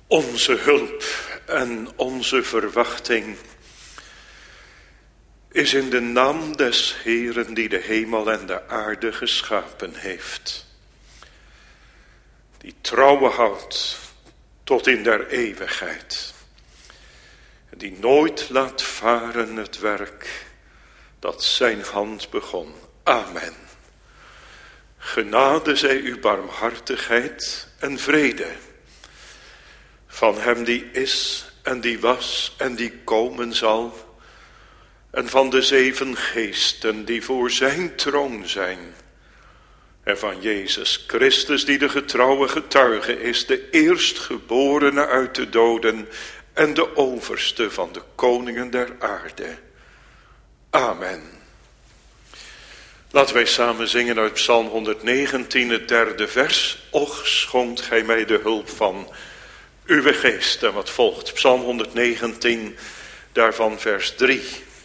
Onze hulp en onze verwachting is in de naam des Heeren die de hemel en de aarde geschapen heeft. Die trouwe houdt tot in der eeuwigheid. Die nooit laat varen het werk dat zijn hand begon. Amen. Genade zij u, barmhartigheid en vrede. Van hem die is en die was en die komen zal. En van de 7 geesten die voor zijn troon zijn. En van Jezus Christus die de getrouwe getuige is. De eerstgeborene uit de doden. En de overste van de koningen der aarde. Amen. Laten wij samen zingen uit Psalm 119, het 3e vers. Och, schonkt gij mij de hulp van uw geest. En wat volgt? Psalm 119, daarvan vers 3.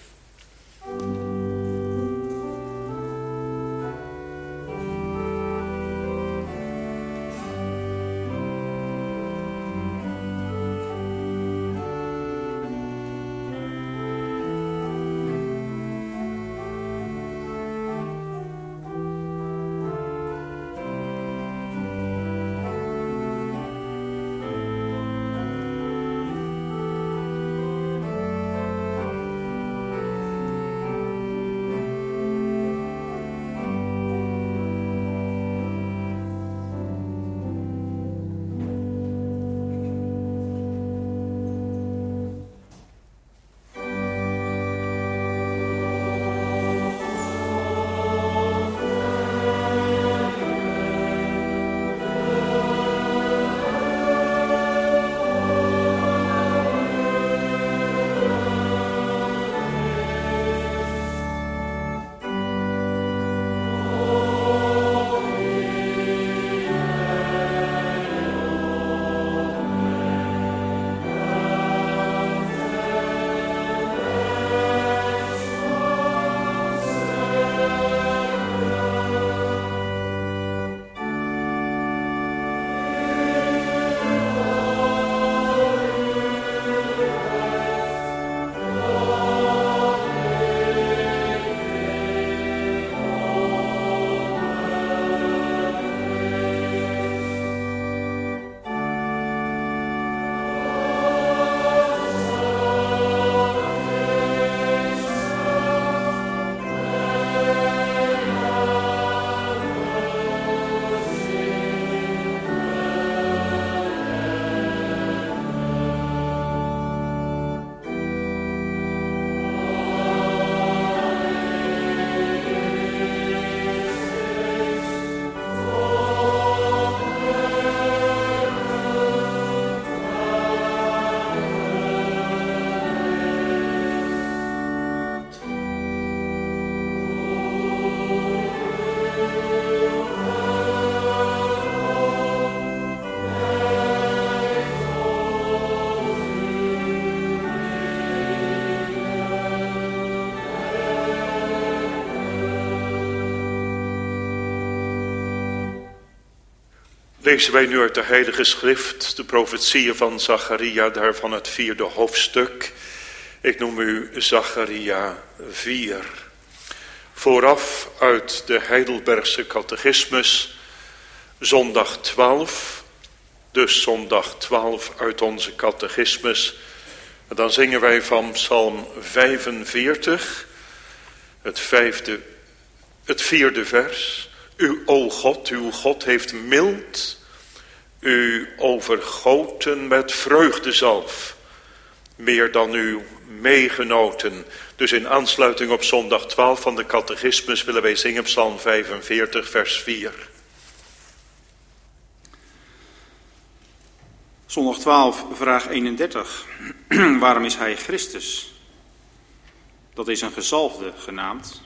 Lezen wij nu uit de Heilige Schrift, de profetieën van Zacharia, daarvan het 4e hoofdstuk. Ik noem u Zacharia 4. Vooraf uit de Heidelbergse catechismus, zondag 12. Dus zondag 12 uit onze catechismus. En dan zingen wij van Psalm 45, het 4e vers. Uw God heeft mild u overgoten met vreugdezalf, meer dan uw meegenoten. Dus in aansluiting op zondag 12 van de catechismus willen wij zingen Psalm 45 vers 4. Zondag 12, vraag 31. Waarom is hij Christus? Dat is een gezalfde genaamd.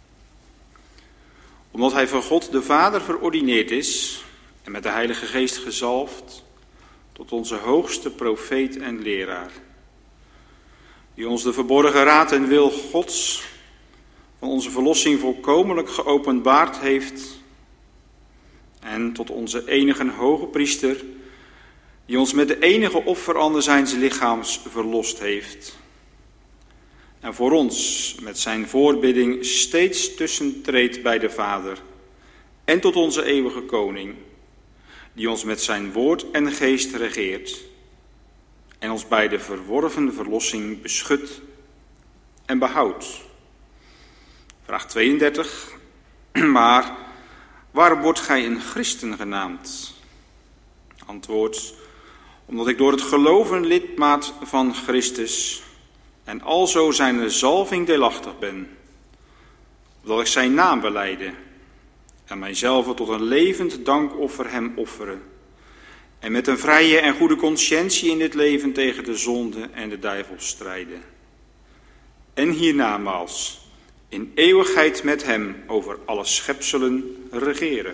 Omdat hij van God de Vader verordineerd is en met de Heilige Geest gezalfd tot onze hoogste profeet en leraar. Die ons de verborgen raad en wil Gods van onze verlossing volkomenlijk geopenbaard heeft. En tot onze enige hoge priester die ons met de enige offerander zijns lichaams verlost heeft en voor ons met zijn voorbidding steeds tussentreedt bij de Vader en tot onze eeuwige Koning, die ons met zijn woord en geest regeert en ons bij de verworven verlossing beschut en behoudt. Vraag 32. Maar waarom wordt gij een christen genaamd? Antwoord: omdat ik door het geloven lidmaat van Christus en alzo zijn zalving deelachtig ben, opdat ik zijn naam belijde en mijzelf tot een levend dankoffer hem offeren en met een vrije en goede consciëntie in dit leven tegen de zonde en de duivel strijden. En hiernamaals in eeuwigheid met hem over alle schepselen regeren.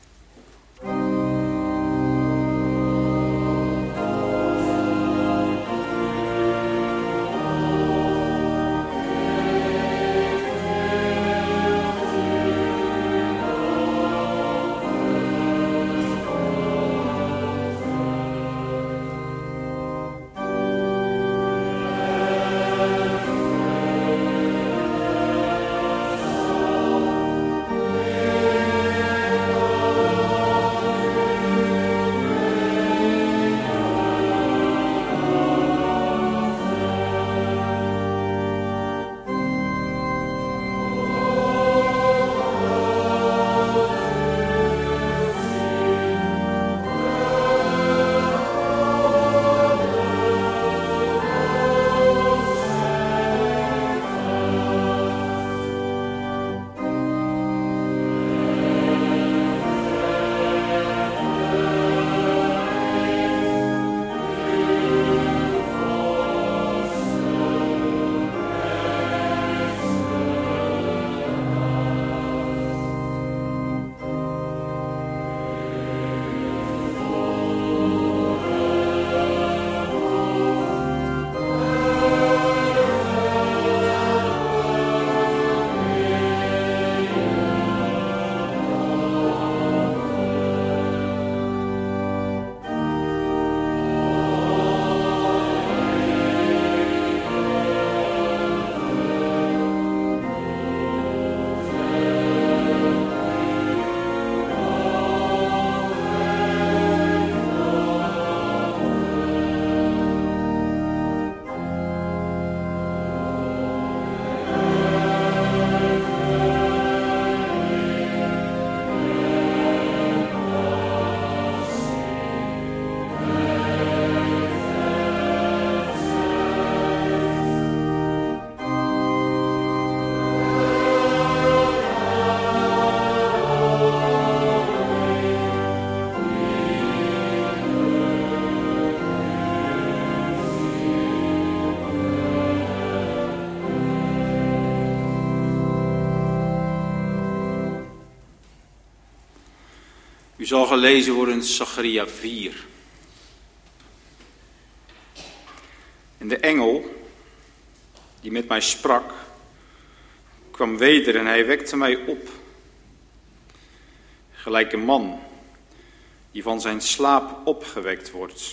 U zal gelezen worden Zacharia 4. En de engel die met mij sprak, kwam weder en hij wekte mij op. Gelijk een man die van zijn slaap opgewekt wordt.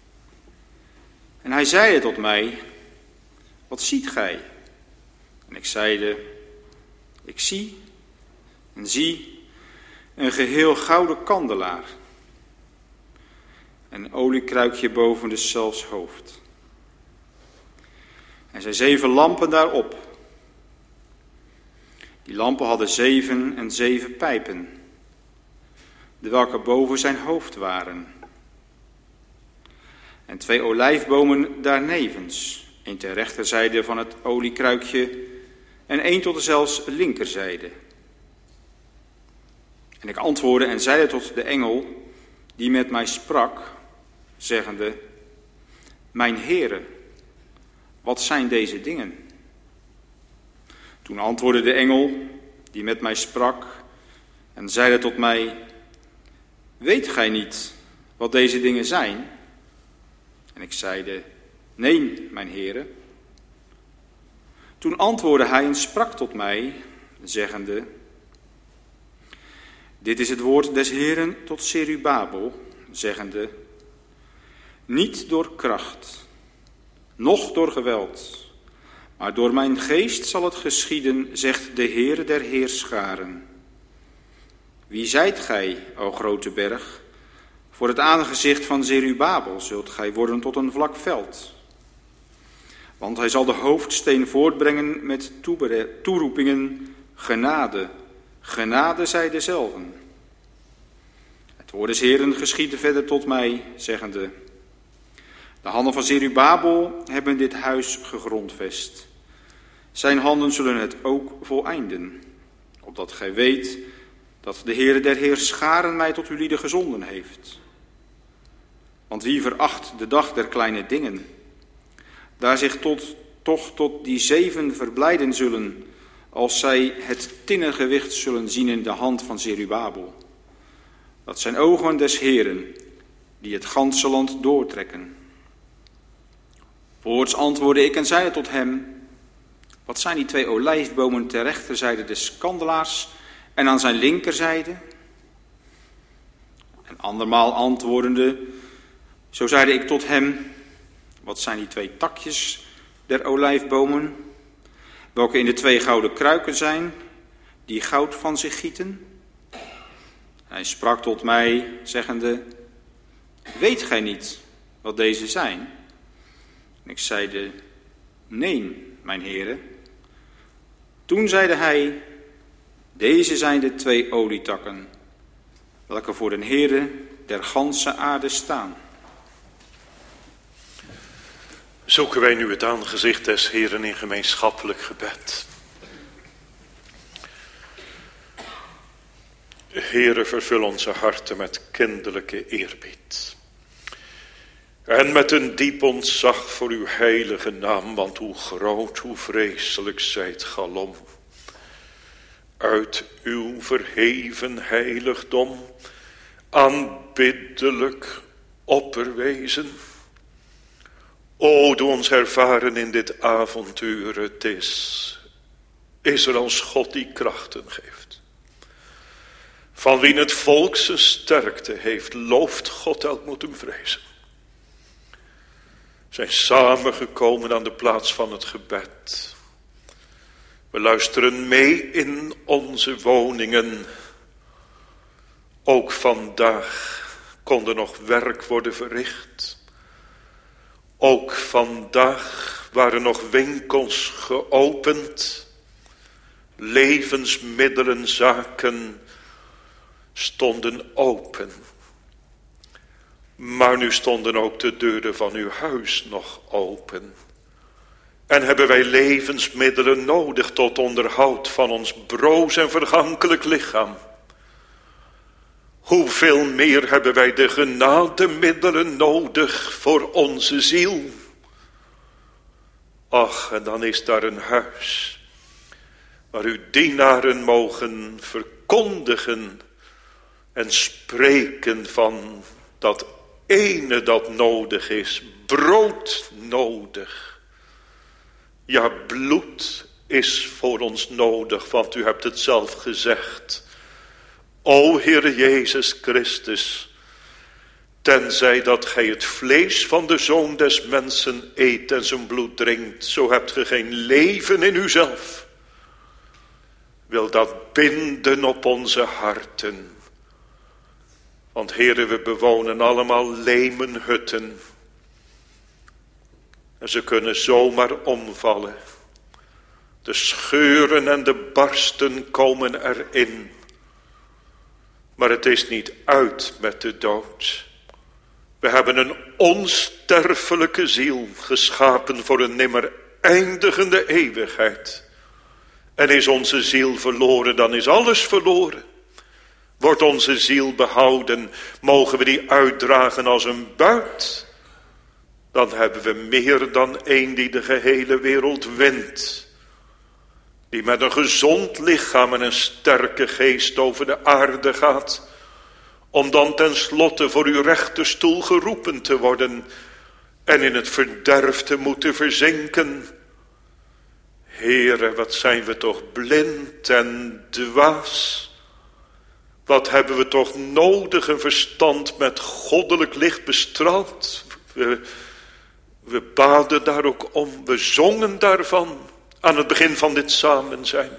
En hij zeide tot mij: wat ziet gij? En ik zeide: ik zie en zie een geheel gouden kandelaar. En een oliekruikje boven deszelfs hoofd. En zijn 7 lampen daarop. Die lampen hadden 7 en 7 pijpen, de welke boven zijn hoofd waren. En 2 olijfbomen daarnevens, 1 ter rechterzijde van het oliekruikje en 1 tot dezelfs linkerzijde. En ik antwoordde en zeide tot de engel die met mij sprak, zeggende: mijn Heere, wat zijn deze dingen? Toen antwoordde de engel die met mij sprak en zeide tot mij: weet gij niet wat deze dingen zijn? En ik zeide: nee, mijn Heere. Toen antwoordde hij en sprak tot mij, zeggende: dit is het woord des Heeren tot Zerubabel, zeggende: niet door kracht, noch door geweld, maar door mijn geest zal het geschieden, zegt de Heere der Heerscharen. Wie zijt gij, o grote berg? Voor het aangezicht van Zerubabel zult gij worden tot een vlak veld. Want hij zal de hoofdsteen voortbrengen met toeroepingen, genade, genade zij dezelven. Het woord des Heeren geschiedde verder tot mij, zeggende: de handen van Zerubabel hebben dit huis gegrondvest. Zijn handen zullen het ook voleinden, opdat gij weet dat de Heere der Heerscharen mij tot uw lieden gezonden heeft. Want wie veracht de dag der kleine dingen, daar zich toch tot die 7 verblijden zullen, als zij het tinnengewicht zullen zien in de hand van Zerubabel. Dat zijn ogen des Heeren, die het ganse land doortrekken. Voorts antwoordde ik en zeide tot hem: wat zijn die 2 olijfbomen ter rechterzijde des kandelaars en aan zijn linkerzijde? En andermaal antwoordende, zo zeide ik tot hem: wat zijn die 2 takjes der olijfbomen, welke in de 2 gouden kruiken zijn, die goud van zich gieten? Hij sprak tot mij, zeggende: weet gij niet wat deze zijn? En ik zeide: nee, mijn heren. Toen zeide hij: deze zijn de 2 olietakken, welke voor den Heere der ganse aarde staan. Zoeken wij nu het aangezicht des Heeren in gemeenschappelijk gebed. Heere, vervul onze harten met kinderlijke eerbied. En met een diep ontzag voor uw heilige naam, want hoe groot, hoe vreselijk zijt galom. Uit uw verheven heiligdom, aanbiddelijk opperwezen. O, doe ons ervaren in dit avontuur, het is er als God die krachten geeft. Van wie het volk zijn sterkte heeft, looft God, elk moet hem vrezen. Zijn samengekomen aan de plaats van het gebed. We luisteren mee in onze woningen. Ook vandaag kon er nog werk worden verricht. Ook vandaag waren nog winkels geopend. Levensmiddelenzaken stonden open. Maar nu stonden ook de deuren van uw huis nog open. En hebben wij levensmiddelen nodig tot onderhoud van ons broos en vergankelijk lichaam. Hoeveel meer hebben wij de genademiddelen nodig voor onze ziel. Ach, en dan is daar een huis waar uw dienaren mogen verkondigen en spreken van dat ene dat nodig is, brood nodig. Ja, bloed is voor ons nodig, want u hebt het zelf gezegd. O Heer Jezus Christus, tenzij dat gij het vlees van de Zoon des Mensen eet en zijn bloed drinkt, zo hebt ge geen leven in uzelf. Wil dat binden op onze harten. Want Heere, we bewonen allemaal lemenhutten. En ze kunnen zomaar omvallen. De scheuren en de barsten komen erin. Maar het is niet uit met de dood. We hebben een onsterfelijke ziel geschapen voor een nimmer eindigende eeuwigheid. En is onze ziel verloren, dan is alles verloren. Wordt onze ziel behouden, mogen we die uitdragen als een buit. Dan hebben we meer dan één die de gehele wereld wint. Die met een gezond lichaam en een sterke geest over de aarde gaat. Om dan tenslotte voor uw rechterstoel geroepen te worden. En in het verderf te moeten verzinken. Heere, wat zijn we toch blind en dwaas. Wat hebben we toch nodig een verstand met goddelijk licht bestraald. We baden daar ook om, we zongen daarvan aan het begin van dit samen zijn.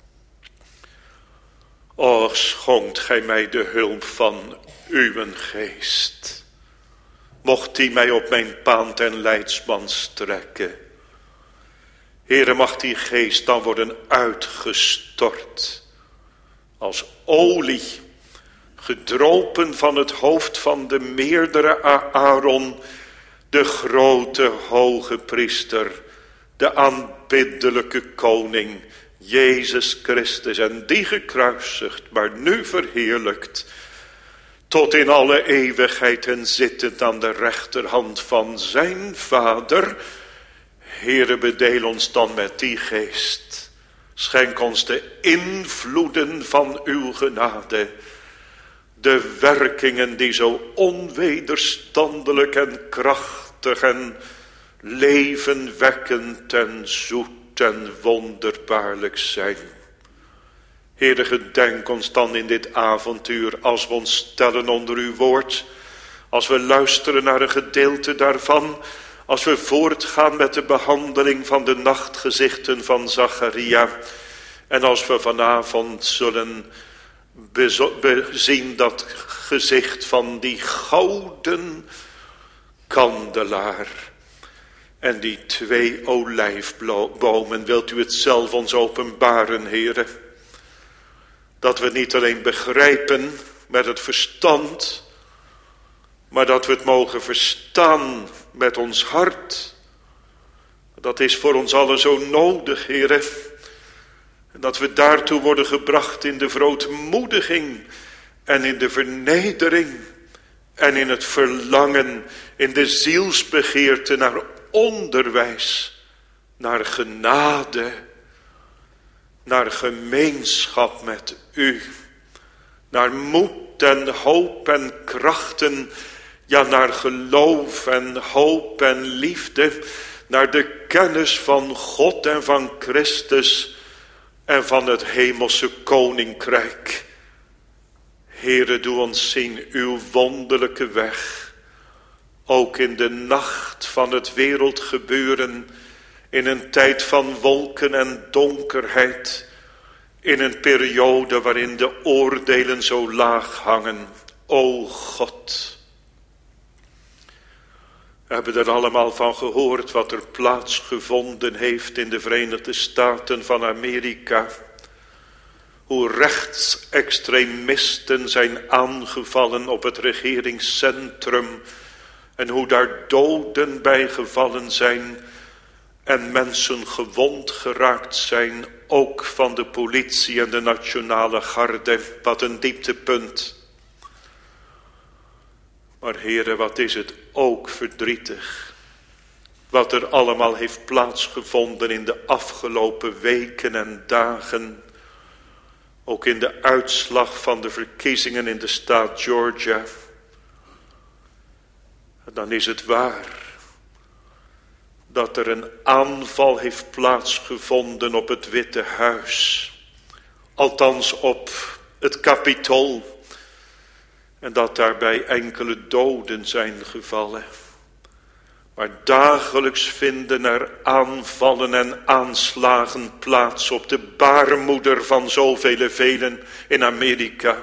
Och, schonkt gij mij de hulp van uw geest. Mocht die mij op mijn paand en leidsman strekken. Heere, mag die geest dan worden uitgestort. Als olie, gedropen van het hoofd van de meerdere Aaron, de grote hoge priester, de aanbiddelijke koning, Jezus Christus, en die gekruisigd, maar nu verheerlijkt, tot in alle eeuwigheid en zittend aan de rechterhand van zijn Vader. Heere, bedeel ons dan met die geest. Schenk ons de invloeden van uw genade. De werkingen die zo onwederstandelijk en krachtig en levenwekkend en zoet en wonderbaarlijk zijn. Heere, gedenk ons dan in dit avontuur als we ons stellen onder uw woord. Als we luisteren naar een gedeelte daarvan. Als we voortgaan met de behandeling van de nachtgezichten van Zacharia. En als we vanavond zullen bezien dat gezicht van die gouden kandelaar. En die 2 olijfbomen, wilt u het zelf ons openbaren, Heere. Dat we niet alleen begrijpen met het verstand, maar dat we het mogen verstaan met ons hart. Dat is voor ons allen zo nodig, Heere. En dat we daartoe worden gebracht in de verootmoediging en in de vernedering en in het verlangen, in de zielsbegeerte naar onderwijs, naar genade, naar gemeenschap met u, naar moed en hoop en krachten, ja, naar geloof en hoop en liefde, naar de kennis van God en van Christus en van het hemelse koninkrijk. Heere, doe ons zien uw wonderlijke weg, ook in de nacht van het wereldgebeuren, in een tijd van wolken en donkerheid, in een periode waarin de oordelen zo laag hangen. O God, we hebben er allemaal van gehoord wat er plaatsgevonden heeft in de Verenigde Staten van Amerika. Hoe rechtsextremisten zijn aangevallen op het regeringscentrum. En hoe daar doden bij gevallen zijn. En mensen gewond geraakt zijn. Ook van de politie en de nationale garde. Wat een dieptepunt. Maar Heere, wat is het ook verdrietig. Wat er allemaal heeft plaatsgevonden in de afgelopen weken en dagen. Ook in de uitslag van de verkiezingen in de staat Georgia. En dan is het waar dat er een aanval heeft plaatsgevonden op het Witte Huis. Althans op het Capitool. En dat daarbij enkele doden zijn gevallen. Maar dagelijks vinden er aanvallen en aanslagen plaats op de baarmoeder van zoveel velen in Amerika.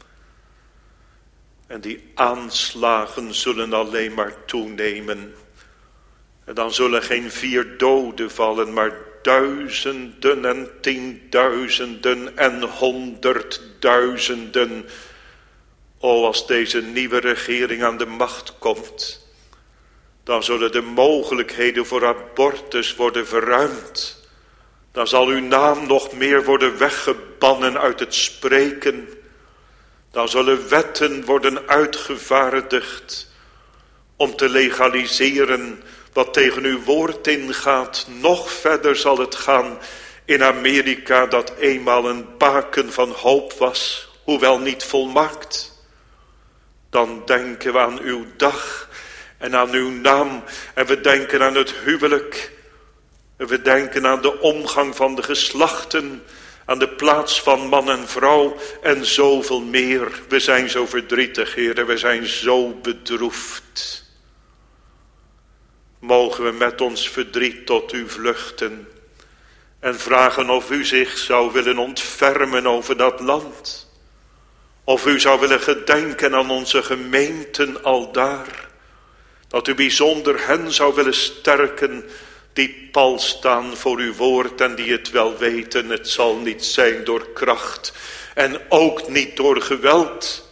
En die aanslagen zullen alleen maar toenemen. En dan zullen geen 4 doden vallen, maar duizenden en 10.000 en 100.000. O, als deze nieuwe regering aan de macht komt, dan zullen de mogelijkheden voor abortus worden verruimd. Dan zal uw naam nog meer worden weggebannen uit het spreken. Dan zullen wetten worden uitgevaardigd om te legaliseren wat tegen uw woord ingaat. Nog verder zal het gaan in Amerika, dat eenmaal een baken van hoop was, hoewel niet volmaakt. Dan denken we aan uw dag en aan uw naam. En we denken aan het huwelijk. En we denken aan de omgang van de geslachten. Aan de plaats van man en vrouw. En zoveel meer. We zijn zo verdrietig, Heer. We zijn zo bedroefd. mogen we met ons verdriet tot u vluchten en vragen of u zich zou willen ontfermen over dat land. Of u zou willen gedenken aan onze gemeenten aldaar. Dat u bijzonder hen zou willen sterken die pal staan voor uw woord en die het wel weten. Het zal niet zijn door kracht en ook niet door geweld.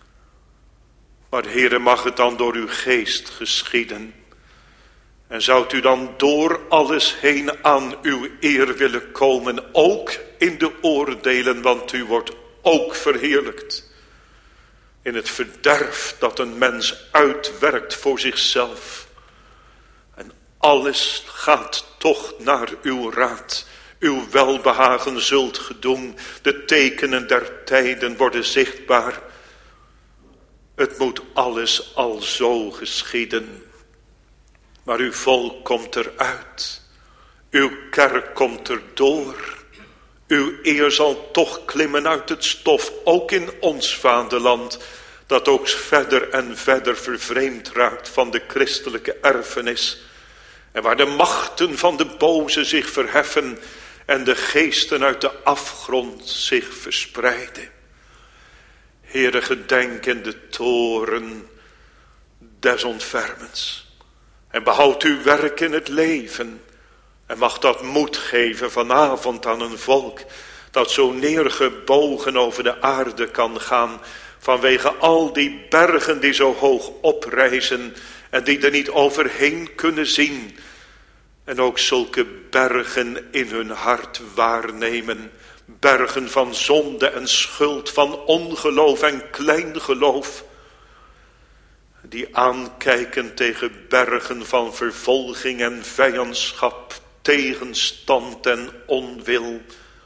Maar Heere, mag het dan door uw geest geschieden. En zoudt u dan door alles heen aan uw eer willen komen, ook in de oordelen, want u wordt ook verheerlijkt. In het verderf dat een mens uitwerkt voor zichzelf. En alles gaat toch naar uw raad. Uw welbehagen zult gedoen. De tekenen der tijden worden zichtbaar. Het moet alles al zo geschieden. Maar uw volk komt eruit. Uw kerk komt erdoor. Uw eer zal toch klimmen uit het stof, ook in ons vaderland, dat ook verder en verder vervreemd raakt van de christelijke erfenis. En waar de machten van de boze zich verheffen en de geesten uit de afgrond zich verspreiden. Heere, gedenk in de toren des ontfermens. En behoud uw werk in het leven. En mag dat moed geven vanavond aan een volk dat zo neergebogen over de aarde kan gaan. Vanwege al die bergen die zo hoog oprijzen en die er niet overheen kunnen zien. En ook zulke bergen in hun hart waarnemen. Bergen van zonde en schuld, van ongeloof en kleingeloof. Die aankijken tegen bergen van vervolging en vijandschap, tegenstand en onwil.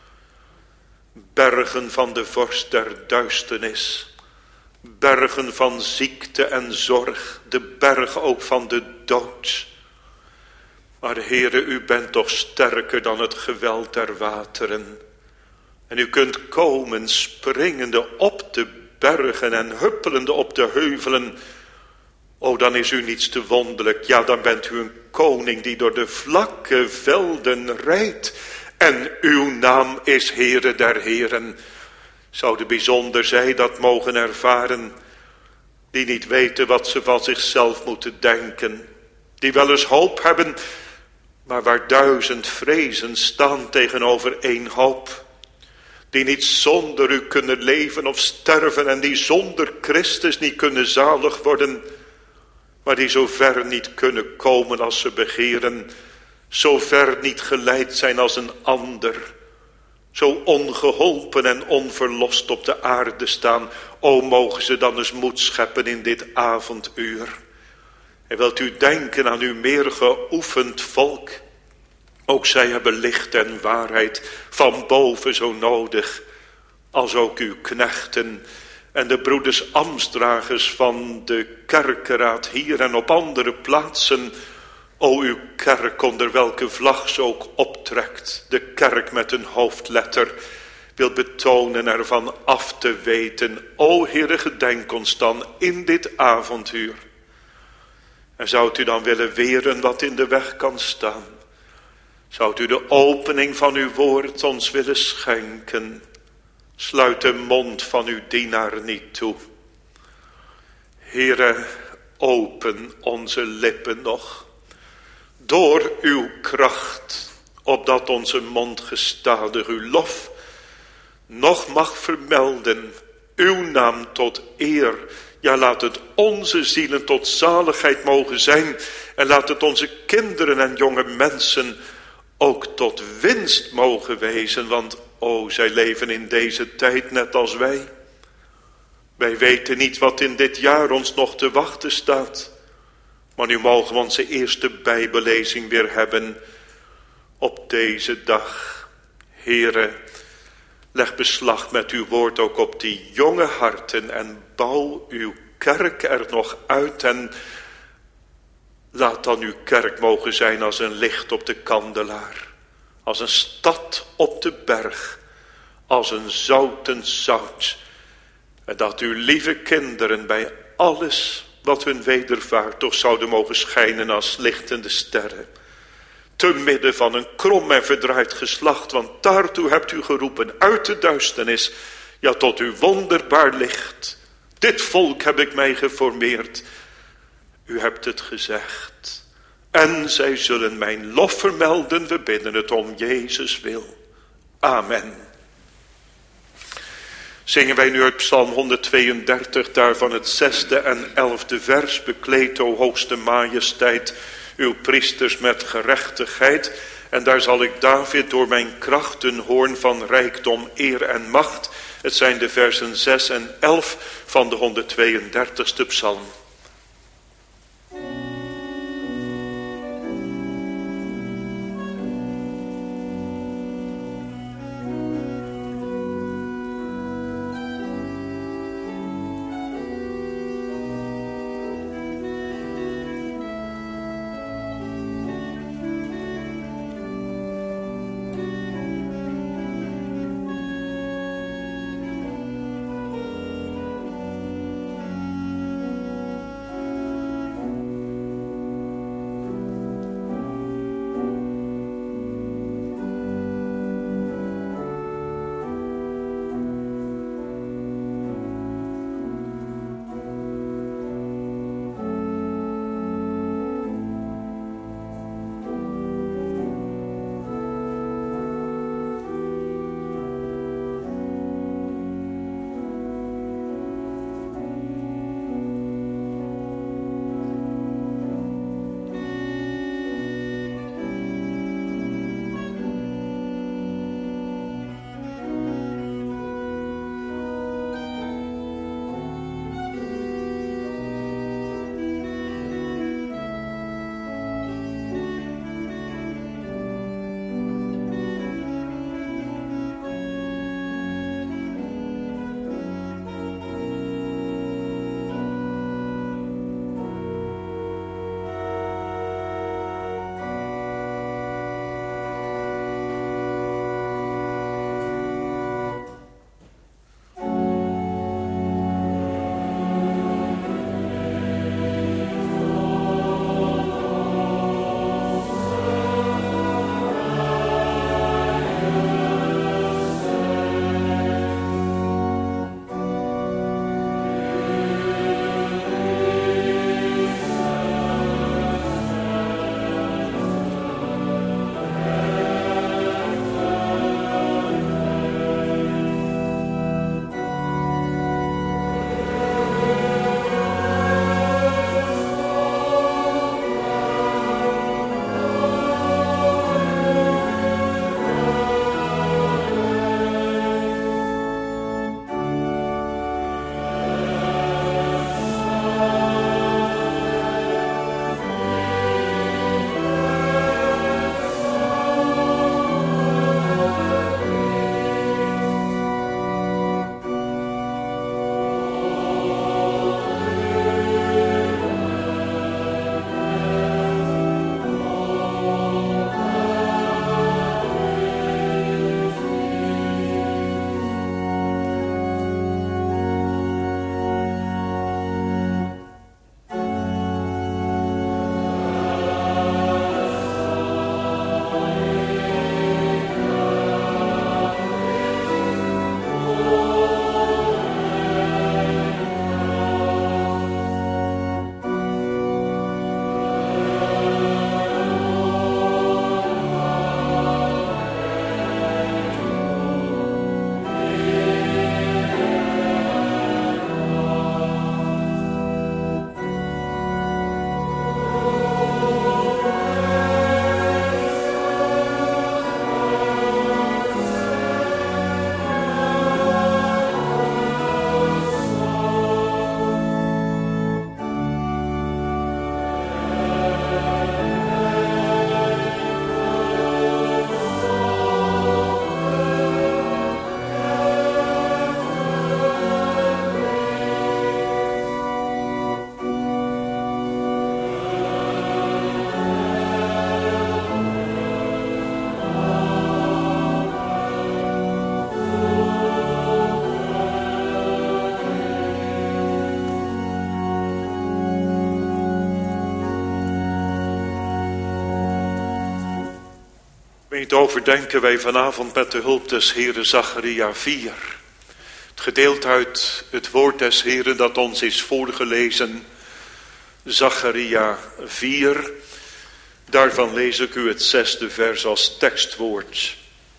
Bergen van de vorst der duisternis. Bergen van ziekte en zorg. De berg ook van de dood. Maar Heere, u bent toch sterker dan het geweld der wateren. En u kunt komen springende op de bergen en huppelende op de heuvelen. O, dan is u niets te wonderlijk. Ja, dan bent u een koning die door de vlakke velden rijdt. En uw naam is Heere der Heren. Zouden bijzonder zij dat mogen ervaren, die niet weten wat ze van zichzelf moeten denken. Die wel eens hoop hebben, maar waar 1000 vrezen staan tegenover één hoop. Die niet zonder u kunnen leven of sterven en die zonder Christus niet kunnen zalig worden. Maar die zo ver niet kunnen komen als ze begeren. Zo ver niet geleid zijn als een ander. Zo ongeholpen en onverlost op de aarde staan. O, mogen ze dan eens moed scheppen in dit avonduur. En wilt u denken aan uw meer geoefend volk. Ook zij hebben licht en waarheid van boven zo nodig. Als ook uw knechten en de broeders ambtsdragers van de kerkeraad hier en op andere plaatsen. O, uw kerk onder welke vlag ze ook optrekt. De kerk met een hoofdletter wil betonen ervan af te weten. O Heere, gedenk ons dan in dit avonduur. En zoudt u dan willen weren wat in de weg kan staan? Zoudt u de opening van uw woord ons willen schenken? Sluit de mond van uw dienaar niet toe. Heere, open onze lippen nog. Door uw kracht, opdat onze mond gestadig uw lof nog mag vermelden. Uw naam tot eer. Ja, laat het onze zielen tot zaligheid mogen zijn. En laat het onze kinderen en jonge mensen ook tot winst mogen wezen. Want o, zij leven in deze tijd net als wij. Wij weten niet wat in dit jaar ons nog te wachten staat. Maar nu mogen we onze eerste bijbellezing weer hebben op deze dag. Heere, leg beslag met uw woord ook op die jonge harten en bouw uw kerk er nog uit. En laat dan uw kerk mogen zijn als een licht op de kandelaar. Als een stad op de berg. Als een zoutend zout. En dat uw lieve kinderen bij alles wat hun wedervaart toch zouden mogen schijnen als lichtende sterren. Te midden van een krom en verdraaid geslacht, want daartoe hebt u geroepen uit de duisternis, ja tot uw wonderbaar licht. Dit volk heb ik mij geformeerd. U hebt het gezegd. En zij zullen mijn lof vermelden, we bidden het om Jezus wil. Amen. Zingen wij nu uit Psalm 132, daarvan het 6e en 11e vers. Bekleed, o hoogste majesteit, uw priesters met gerechtigheid. En daar zal ik David door mijn kracht een hoorn van rijkdom, eer en macht. Het zijn de versen 6 en 11 van de 132e psalm. Niet overdenken wij vanavond met de hulp des Heren Zacharia 4. Het gedeelte uit het woord des Heren dat ons is voorgelezen. Zacharia 4. Daarvan lees ik u het 6e vers als tekstwoord.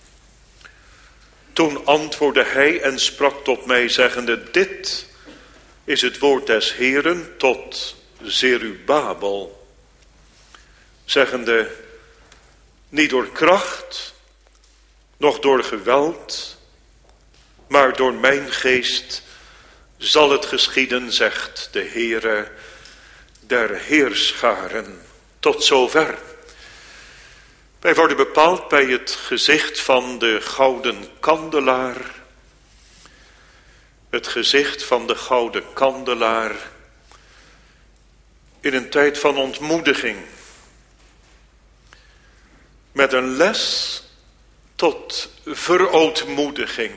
Toen antwoordde hij en sprak tot mij zeggende: dit is het woord des Heren tot Zerubabel. Zeggende: niet door kracht, noch door geweld, maar door mijn geest zal het geschieden, zegt de Heere der Heerscharen. Tot zover. Wij worden bepaald bij het gezicht van de gouden kandelaar. Het gezicht van de gouden kandelaar in een tijd van ontmoediging. Met een les tot verootmoediging.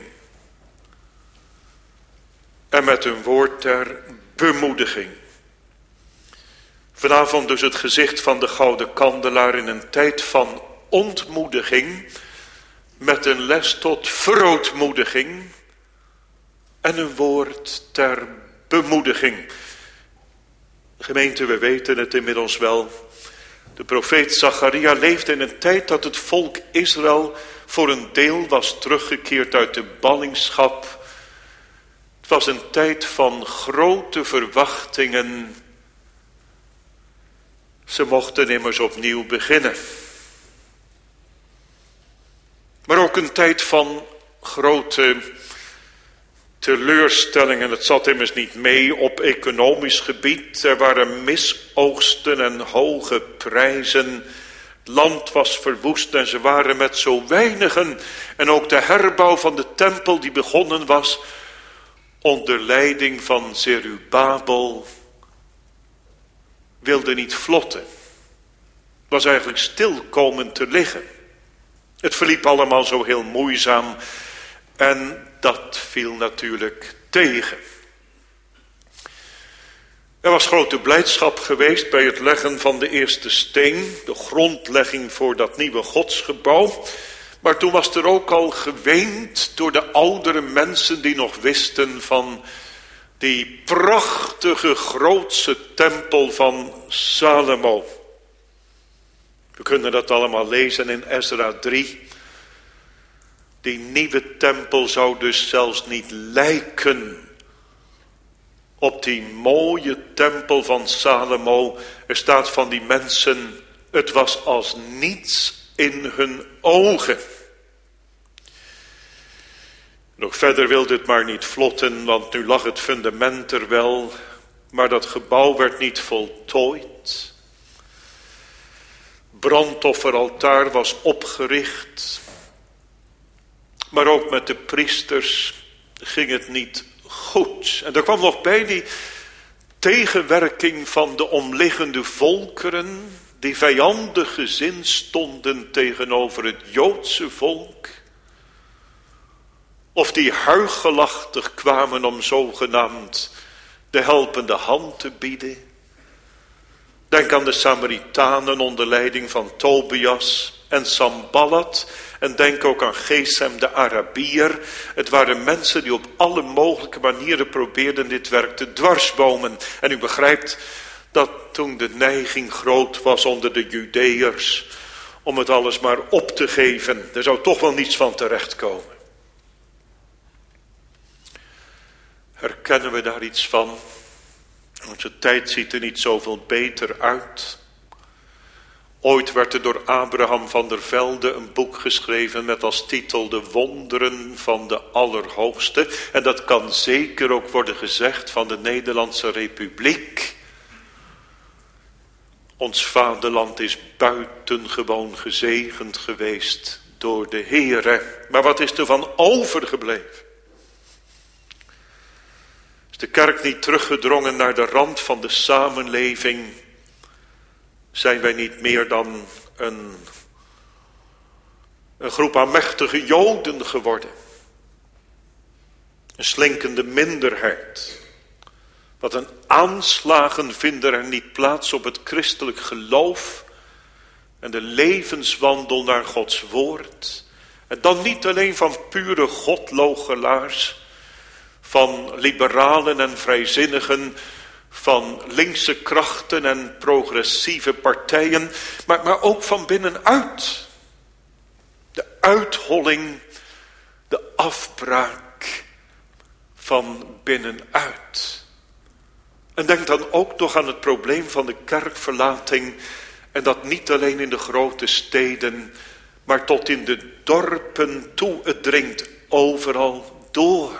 En met een woord ter bemoediging. Vanavond dus het gezicht van de gouden kandelaar in een tijd van ontmoediging. Met een les tot verootmoediging. En een woord ter bemoediging. Gemeente, we weten het inmiddels wel. De profeet Zacharia leefde in een tijd dat het volk Israël voor een deel was teruggekeerd uit de ballingschap. Het was een tijd van grote verwachtingen. Ze mochten immers opnieuw beginnen. Maar ook een tijd van grote teleurstellingen. Het zat immers niet mee op economisch gebied. Er waren misoogsten en hoge prijzen. Het land was verwoest en ze waren met zo weinigen. En ook de herbouw van de tempel die begonnen was onder leiding van Zerubabel wilde niet vlotten. Was eigenlijk stil komen te liggen. Het verliep allemaal zo heel moeizaam en dat viel natuurlijk tegen. Er was grote blijdschap geweest bij het leggen van de eerste steen, de grondlegging voor dat nieuwe godsgebouw. Maar toen was er ook al geweend door de oudere mensen die nog wisten van die prachtige grootse tempel van Salomo. We kunnen dat allemaal lezen in Ezra 3. Die nieuwe tempel zou dus zelfs niet lijken op die mooie tempel van Salomo. Er staat van die mensen, het was als niets in hun ogen. Nog verder wilde het maar niet vlotten, want nu lag het fundament er wel, maar dat gebouw werd niet voltooid. Brandofferaltaar was opgericht, maar ook met de priesters ging het niet goed. En er kwam nog bij die tegenwerking van de omliggende volkeren, die vijandig gezind stonden tegenover het Joodse volk. Of die huichelachtig kwamen om zogenaamd de helpende hand te bieden. Denk aan de Samaritanen onder leiding van Tobias en Sanballat. En denk ook aan Gesem de Arabier. Het waren mensen die op alle mogelijke manieren probeerden dit werk te dwarsbomen. En u begrijpt dat toen de neiging groot was onder de Judeërs om het alles maar op te geven. Er zou toch wel niets van terechtkomen. Herkennen we daar iets van? Onze tijd ziet er niet zoveel beter uit. Ooit werd er door Abraham van der Velde een boek geschreven met als titel De Wonderen van de Allerhoogste. En dat kan zeker ook worden gezegd van de Nederlandse Republiek. Ons vaderland is buitengewoon gezegend geweest door de Heere. Maar wat is er van overgebleven? Is de kerk niet teruggedrongen naar de rand van de samenleving? Zijn wij niet meer dan een groep aanmächtige Joden geworden? Een slinkende minderheid. Wat een aanslagen vinden er niet plaats op het christelijk geloof. en de levenswandel naar Gods woord. En dan niet alleen van pure godloochelaars, van liberalen en vrijzinnigen, van linkse krachten en progressieve partijen, maar ook van binnenuit. De uitholling, de afbraak van binnenuit. En denk dan ook nog aan het probleem van de kerkverlating. En dat niet alleen in de grote steden, maar tot in de dorpen toe. Het dringt overal door.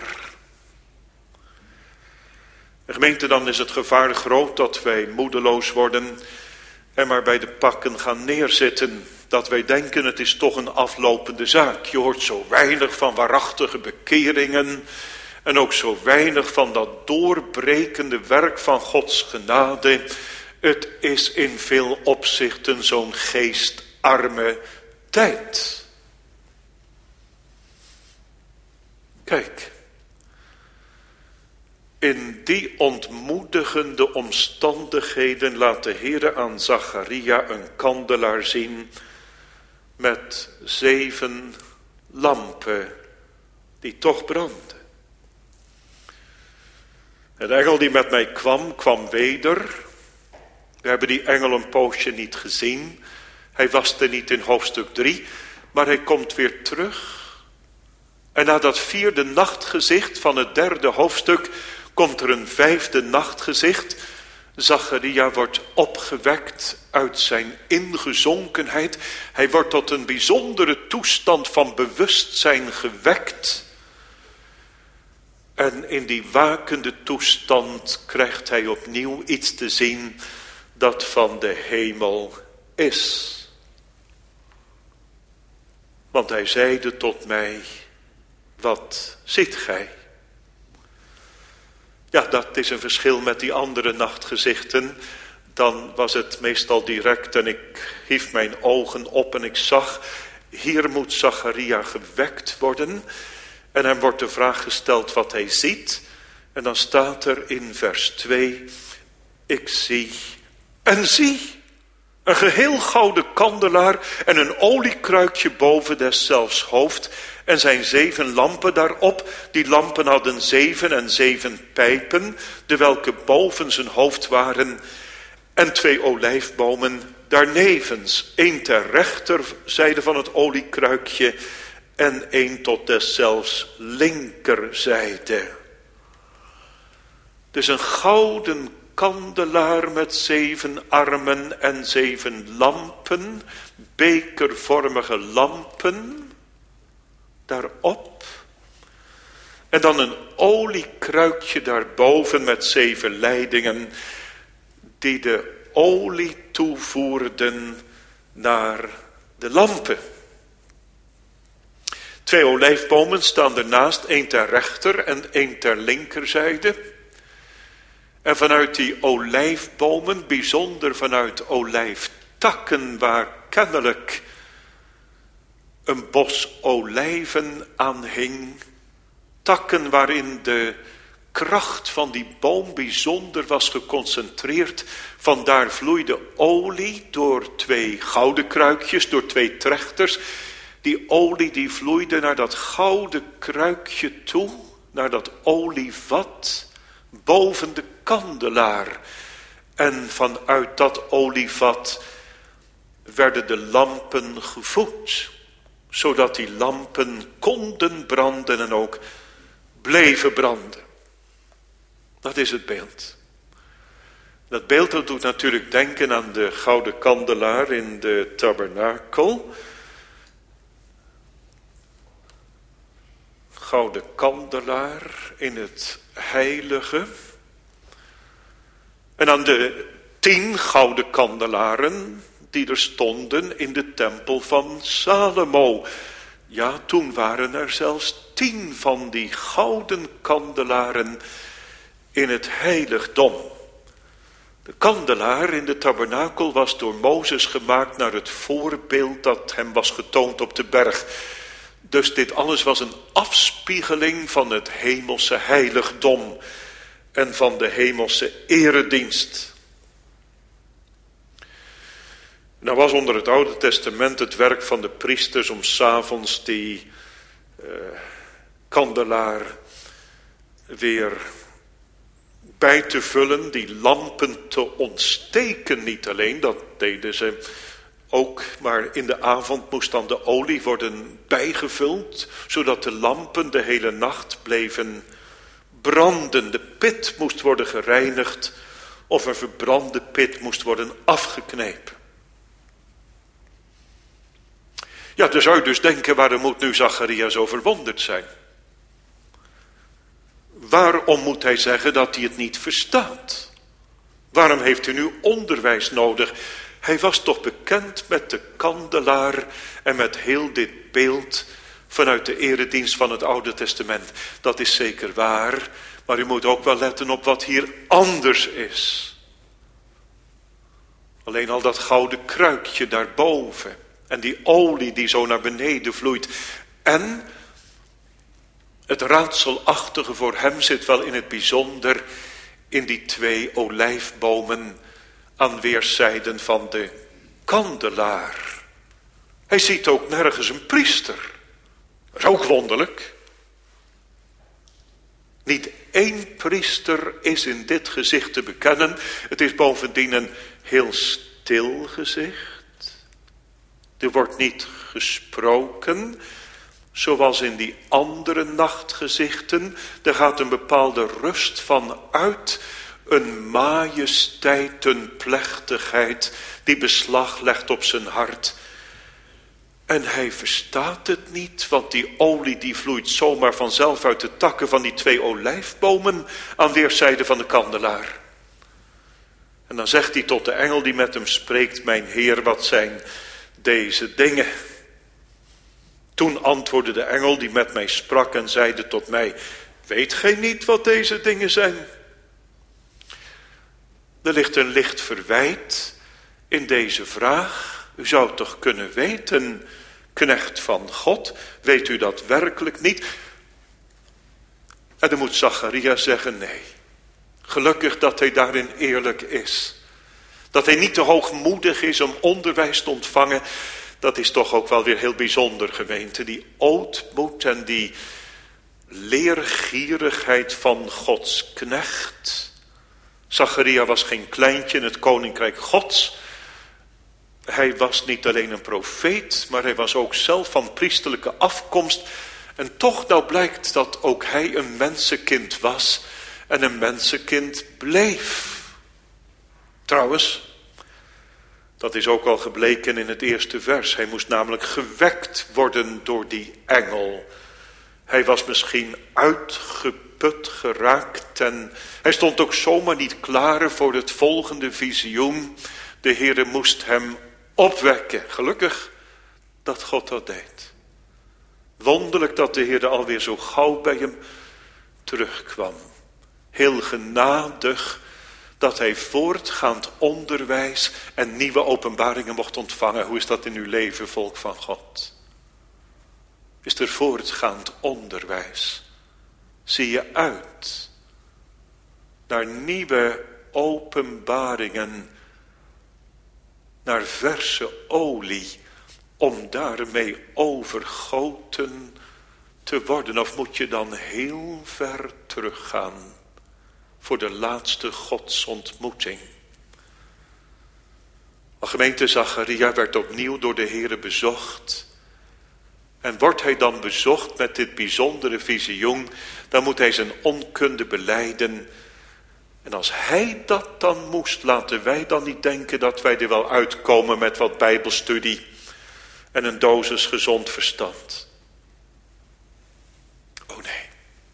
De gemeente, dan is het gevaar groot dat wij moedeloos worden en maar bij de pakken gaan neerzitten. Dat wij denken, het is toch een aflopende zaak. Je hoort zo weinig van waarachtige bekeringen en ook zo weinig van dat doorbrekende werk van Gods genade. Het is in veel opzichten zo'n geestarme tijd. Kijk, in die ontmoedigende omstandigheden laat de Heere aan Zacharia een kandelaar zien met 7 lampen die toch brandden. En de engel die met mij kwam weder. We hebben die engel een poosje niet gezien. Hij was er niet in hoofdstuk 3, maar hij komt weer terug. En na dat 4e nachtgezicht van het 3e hoofdstuk komt er een 5e nachtgezicht. Zacharia wordt opgewekt uit zijn ingezonkenheid. Hij wordt tot een bijzondere toestand van bewustzijn gewekt. En in die wakende toestand krijgt hij opnieuw iets te zien dat van de hemel is. Want hij zeide tot mij, wat ziet gij? Ja, dat is een verschil met die andere nachtgezichten. Dan was het meestal direct en ik hief mijn ogen op en ik zag, hier moet Zacharia gewekt worden. En hem wordt de vraag gesteld wat hij ziet. En dan staat er in vers 2, ik zie en zie een geheel gouden kandelaar en een oliekruikje boven deszelfs hoofd. En zijn 7 lampen daarop. Die lampen hadden 7 en 7 pijpen, de welke boven zijn hoofd waren. En 2 olijfbomen daarnevens. 1 ter rechterzijde van het oliekruikje en 1 tot deszelfs linkerzijde. Dus een gouden kandelaar met 7 armen en 7 lampen, bekervormige lampen daarop. En dan een oliekruikje daarboven met 7 leidingen die de olie toevoerden naar de lampen. 2 olijfbomen staan ernaast, 1 ter rechter en 1 ter linkerzijde. En vanuit die olijfbomen, bijzonder vanuit olijftakken, waar kennelijk een bos olijven aan hing, takken waarin de kracht van die boom bijzonder was geconcentreerd. Vandaar vloeide olie door 2 gouden kruikjes, door 2 trechters. Die olie die vloeide naar dat gouden kruikje toe, naar dat olievat boven de kandelaar. En vanuit dat olievat werden de lampen gevoed, zodat die lampen konden branden en ook bleven branden. Dat is het beeld. Dat beeld dat doet natuurlijk denken aan de gouden kandelaar in de tabernakel. Gouden kandelaar in het heilige. En aan de 10 gouden kandelaren die er stonden in de tempel van Salomo. Ja, toen waren er zelfs 10 van die gouden kandelaren in het heiligdom. De kandelaar in de tabernakel was door Mozes gemaakt naar het voorbeeld dat hem was getoond op de berg. Dus dit alles was een afspiegeling van het hemelse heiligdom en van de hemelse eredienst. Nou was onder het Oude Testament het werk van de priesters om 's avonds die kandelaar weer bij te vullen, die lampen te ontsteken. Niet alleen, dat deden ze ook, maar in de avond moest dan de olie worden bijgevuld, zodat de lampen de hele nacht bleven branden. De pit moest worden gereinigd of een verbrande pit moest worden afgeknepen. Ja, dan zou je dus denken, waarom moet nu Zacharia zo verwonderd zijn? Waarom moet hij zeggen dat hij het niet verstaat? Waarom heeft hij nu onderwijs nodig? Hij was toch bekend met de kandelaar en met heel dit beeld vanuit de eredienst van het Oude Testament. Dat is zeker waar, maar u moet ook wel letten op wat hier anders is. Alleen al dat gouden kruikje daarboven en die olie die zo naar beneden vloeit. En het raadselachtige voor hem zit wel in het bijzonder in die 2 olijfbomen aan weerszijden van de kandelaar. Hij ziet ook nergens een priester. Dat is ook wonderlijk. Niet één priester is in dit gezicht te bekennen. Het is bovendien een heel stil gezicht. Er wordt niet gesproken, zoals in die andere nachtgezichten. Er gaat een bepaalde rust van uit, een majesteit, een plechtigheid die beslag legt op zijn hart. En hij verstaat het niet, want die olie die vloeit zomaar vanzelf uit de takken van die 2 olijfbomen aan weerszijden van de kandelaar. En dan zegt hij tot de engel die met hem spreekt: mijn Heer, wat zijn deze dingen? Toen antwoordde de engel die met mij sprak en zeide tot mij: weet gij niet wat deze dingen zijn? Er ligt een licht verwijt in deze vraag. U zou toch kunnen weten, knecht van God, weet u dat werkelijk niet? En dan moet Zacharia zeggen: nee. Gelukkig dat hij daarin eerlijk is. Dat hij niet te hoogmoedig is om onderwijs te ontvangen. Dat is toch ook wel weer heel bijzonder, gemeente. Die ootmoed en die leergierigheid van Gods knecht. Zacharia was geen kleintje in het koninkrijk Gods. Hij was niet alleen een profeet, maar hij was ook zelf van priesterlijke afkomst. En toch nou blijkt dat ook hij een mensenkind was en een mensenkind bleef. Trouwens, dat is ook al gebleken in het eerste vers. Hij moest namelijk gewekt worden door die engel. Hij was misschien uitgeput geraakt en hij stond ook zomaar niet klaar voor het volgende visioen. De Heere moest hem opwekken. Gelukkig dat God dat deed. Wonderlijk dat de Heere alweer zo gauw bij hem terugkwam. Heel genadig dat hij voortgaand onderwijs en nieuwe openbaringen mocht ontvangen. Hoe is dat in uw leven, volk van God? Is er voortgaand onderwijs? Zie je uit naar nieuwe openbaringen, naar verse olie, om daarmee overgoten te worden? Of moet je dan heel ver teruggaan voor de laatste godsontmoeting? De gemeente Zacharia werd opnieuw door de Heere bezocht. En wordt hij dan bezocht met dit bijzondere visioen, dan moet hij zijn onkunde belijden. En als hij dat dan moest, laten wij dan niet denken dat wij er wel uitkomen met wat bijbelstudie en een dosis gezond verstand. Oh nee.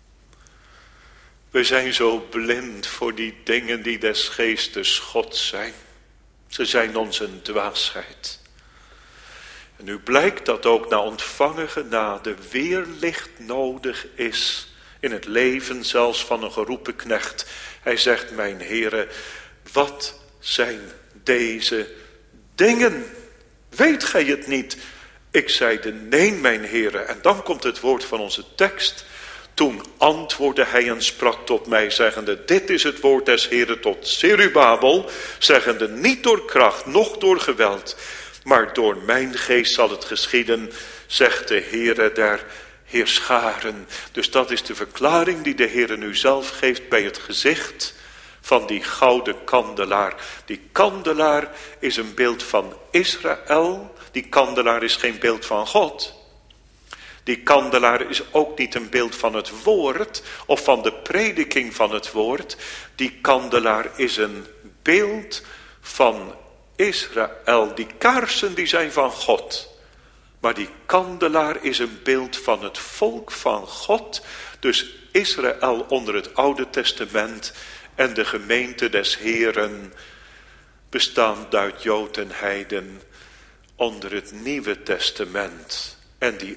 We zijn zo blind voor die dingen die des geestes Gods zijn. Ze zijn ons een dwaasheid. En nu blijkt dat ook na ontvangen genade weerlicht nodig is in het leven zelfs van een geroepen knecht. Hij zegt: mijn Heere, wat zijn deze dingen? Weet gij het niet? Ik zeide: nee, mijn Heere. En dan komt het woord van onze tekst. Toen antwoordde hij en sprak tot mij, zeggende, dit is het woord des Heren tot Zerubabel, zeggende, niet door kracht, noch door geweld, maar door mijn geest zal het geschieden, zegt de Heere der Heerscharen. Dus dat is de verklaring die de Heere nu zelf geeft bij het gezicht van die gouden kandelaar. Die kandelaar is een beeld van Israël. Die kandelaar is geen beeld van God. Die kandelaar is ook niet een beeld van het woord of van de prediking van het woord. Die kandelaar is een beeld van Israël. Die kaarsen die zijn van God. Maar die kandelaar is een beeld van het volk van God. Dus Israël onder het Oude Testament en de gemeente des Heren, bestaand uit Jood en heiden, onder het Nieuwe Testament. En die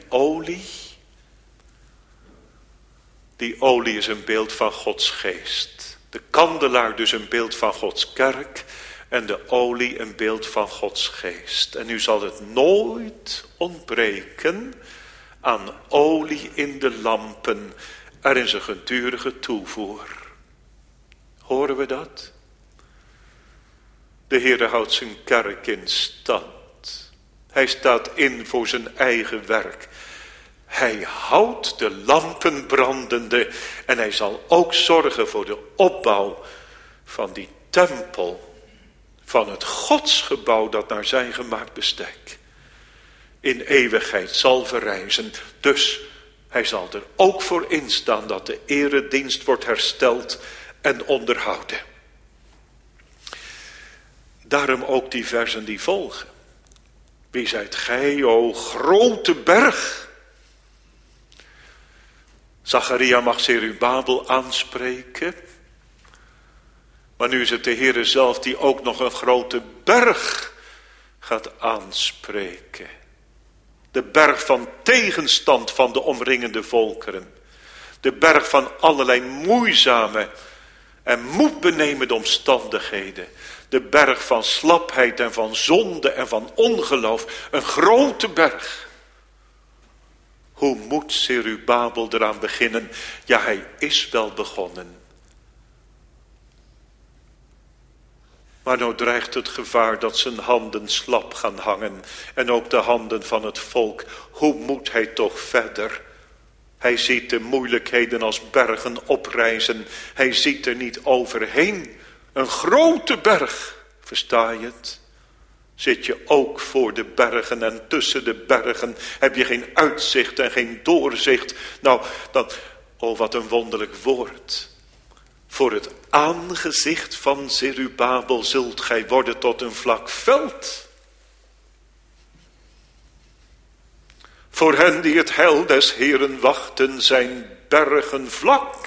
olie is een beeld van Gods geest. De kandelaar dus een beeld van Gods kerk en de olie een beeld van Gods geest. En nu zal het nooit ontbreken aan olie in de lampen. Er is een gedurige toevoer. Horen we dat? De Heere houdt zijn kerk in stand. Hij staat in voor zijn eigen werk. Hij houdt de lampen brandende en hij zal ook zorgen voor de opbouw van die tempel, van het godsgebouw dat naar zijn gemaakt bestek in eeuwigheid zal verrijzen. Dus hij zal er ook voor instaan dat de eredienst wordt hersteld en onderhouden. Daarom ook die versen die volgen. Wie zijt gij, o grote berg? Zacharia mag Zerubabel aanspreken. Maar nu is het de Heere zelf die ook nog een grote berg gaat aanspreken. De berg van tegenstand van de omringende volkeren. De berg van allerlei moeizame en moedbenemende omstandigheden. De berg van slapheid en van zonde en van ongeloof. Een grote berg. Hoe moet Zerubabel eraan beginnen? Ja, hij is wel begonnen. Maar nou dreigt het gevaar dat zijn handen slap gaan hangen. En ook de handen van het volk. Hoe moet hij toch verder? Hij ziet de moeilijkheden als bergen oprijzen. Hij ziet er niet overheen. Een grote berg. Versta je het? Zit je ook voor de bergen en tussen de bergen heb je geen uitzicht en geen doorzicht. Nou, dan, oh wat een wonderlijk woord. Voor het aangezicht van Zerubabel zult gij worden tot een vlak veld. Voor hen die het heil des Heeren wachten zijn bergen vlak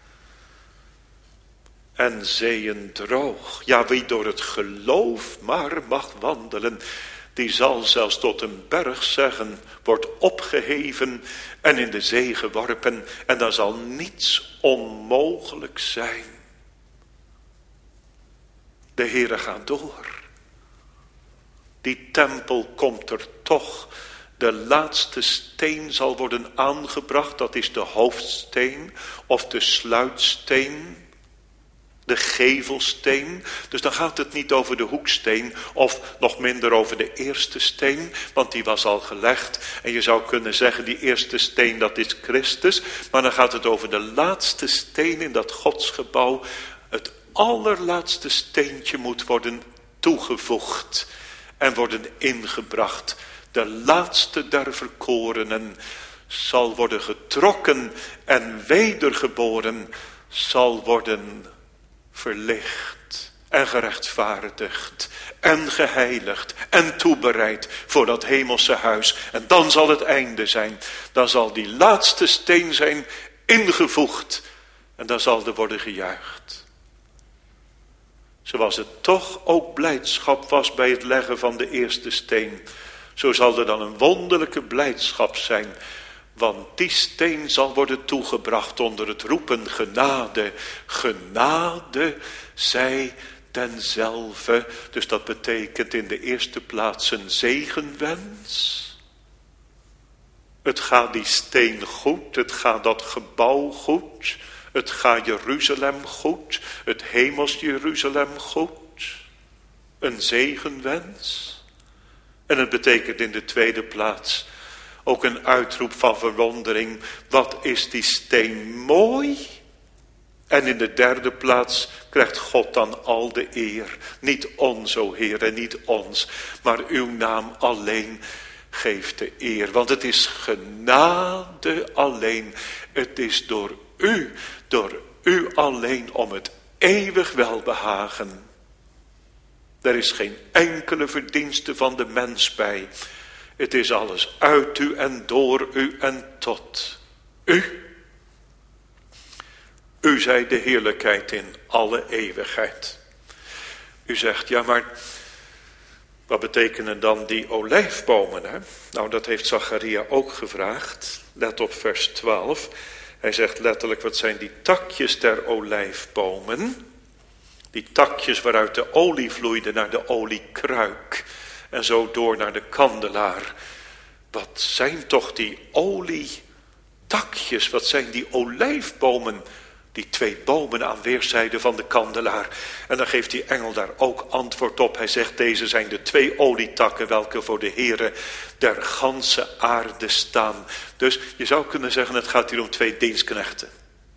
en zeeën droog. Ja, wie door het geloof maar mag wandelen, die zal zelfs tot een berg zeggen, wordt opgeheven en in de zee geworpen. En daar zal niets onmogelijk zijn. De Heere gaat door. Die tempel komt er toch. De laatste steen zal worden aangebracht. Dat is de hoofdsteen of de sluitsteen. De gevelsteen. Dus dan gaat het niet over de hoeksteen of nog minder over de eerste steen. Want die was al gelegd. En je zou kunnen zeggen die eerste steen dat is Christus. Maar dan gaat het over de laatste steen in dat godsgebouw. Het allerlaatste steentje moet worden toegevoegd. En worden ingebracht. De laatste der verkorenen zal worden getrokken en wedergeboren zal worden verlicht en gerechtvaardigd en geheiligd en toebereid voor dat hemelse huis. En dan zal het einde zijn. Dan zal die laatste steen zijn ingevoegd en dan zal er worden gejuicht. Zoals het toch ook blijdschap was bij het leggen van de eerste steen, zo zal er dan een wonderlijke blijdschap zijn. Want die steen zal worden toegebracht onder het roepen genade. Genade zij denzelve. Dus dat betekent in de eerste plaats een zegenwens. Het gaat die steen goed, het gaat dat gebouw goed, het gaat Jeruzalem goed, het hemels Jeruzalem goed. Een zegenwens. En het betekent in de tweede plaats ook een uitroep van verwondering. Wat is die steen mooi? En in de derde plaats krijgt God dan al de eer. Niet ons, o Heer, en niet ons, maar uw naam alleen geeft de eer. Want het is genade alleen. Het is door u alleen om het eeuwig welbehagen. Er is geen enkele verdienste van de mens bij. Het is alles uit u en door u en tot u. U zij de heerlijkheid in alle eeuwigheid. U zegt, ja maar wat betekenen dan die olijfbomen? Hè? Nou, dat heeft Zacharia ook gevraagd. Let op vers 12. Hij zegt letterlijk, wat zijn die takjes der olijfbomen? Die takjes waaruit de olie vloeide naar de oliekruik. En zo door naar de kandelaar. Wat zijn toch die olietakjes? Wat zijn die olijfbomen? Die twee bomen aan weerszijden van de kandelaar. En dan geeft die engel daar ook antwoord op. Hij zegt, deze zijn de twee olietakken welke voor de Heere der ganse aarde staan. Dus je zou kunnen zeggen, het gaat hier om twee dienstknechten.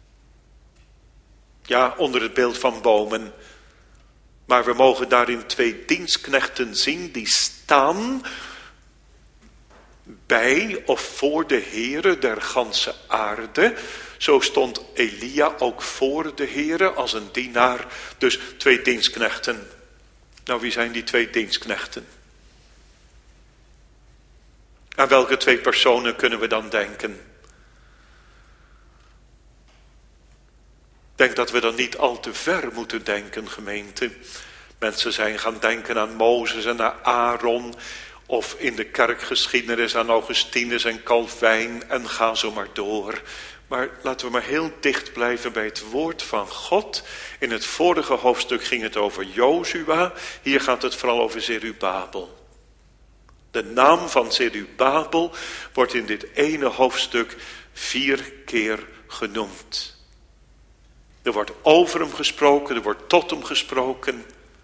Ja, onder het beeld van bomen. Maar we mogen daarin twee dienstknechten zien die staan bij of voor de Heere der ganse aarde. Zo stond Elia ook voor de Heere als een dienaar. Dus twee dienstknechten. Nou, wie zijn die twee dienstknechten? Aan welke twee personen kunnen we dan denken? Ik denk dat we dan niet al te ver moeten denken, gemeente. Mensen zijn gaan denken aan Mozes en aan Aaron. Of in de kerkgeschiedenis aan Augustinus en Calvijn. En ga zo maar door. Maar laten we maar heel dicht blijven bij het woord van God. In het vorige hoofdstuk ging het over Jozua. Hier gaat het vooral over Zerubabel. De naam van Zerubabel wordt in dit ene hoofdstuk 4 keer genoemd. Er wordt over hem gesproken, er wordt tot hem gesproken.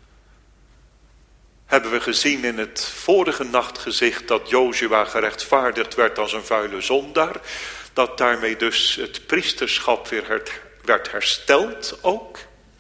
Hebben we gezien in het vorige nachtgezicht dat Jozua gerechtvaardigd werd als een vuile zondaar. Dat daarmee dus het priesterschap weer werd hersteld ook.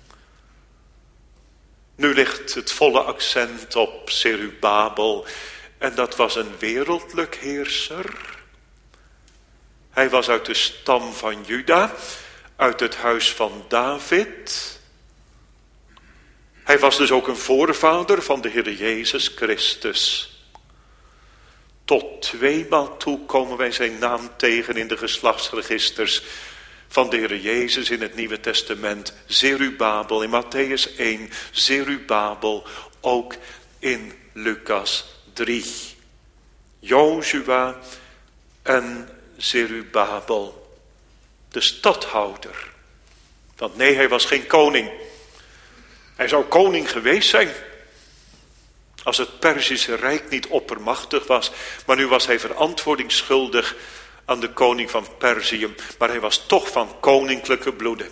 Nu ligt het volle accent op Zerubabel. En dat was een wereldlijk heerser. Hij was uit de stam van Juda. Uit het huis van David. Hij was dus ook een voorvader van de Heer Jezus Christus. Tot 2 maal toe komen wij zijn naam tegen in de geslachtsregisters van de Heer Jezus in het Nieuwe Testament. Zerubabel in Matthäus 1, Zerubabel ook in Lucas 3. Jozua en Zerubabel. De stadhouder. Want nee, hij was geen koning. Hij zou koning geweest zijn. Als het Perzische Rijk niet oppermachtig was. Maar nu was hij verantwoording schuldig aan de koning van Perzië. Maar hij was toch van koninklijke bloeden.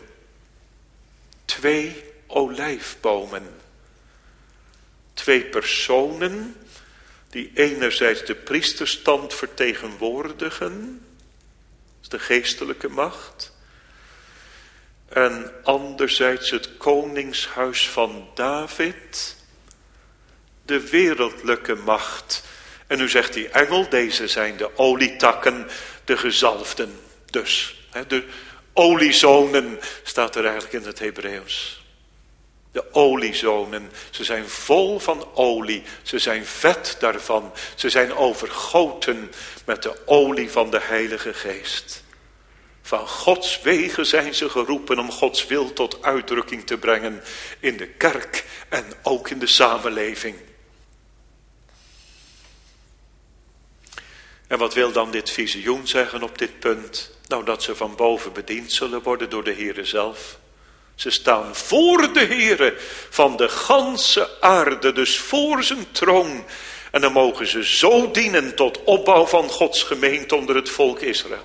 2 olijfbomen. 2 personen die enerzijds de priesterstand vertegenwoordigen. De geestelijke macht. En anderzijds het koningshuis van David. De wereldlijke macht. En nu zegt die engel, deze zijn de olietakken, de gezalfden. Dus, de oliezonen staat er eigenlijk in het Hebreeuws. De oliezonen, ze zijn vol van olie, ze zijn vet daarvan. Ze zijn overgoten met de olie van de Heilige Geest. Van Gods wegen zijn ze geroepen om Gods wil tot uitdrukking te brengen in de kerk en ook in de samenleving. En wat wil dan dit visioen zeggen op dit punt? Nou, dat ze van boven bediend zullen worden door de Heere zelf. Ze staan voor de Heere van de ganse aarde, dus voor zijn troon. En dan mogen ze zo dienen tot opbouw van Gods gemeente onder het volk Israël.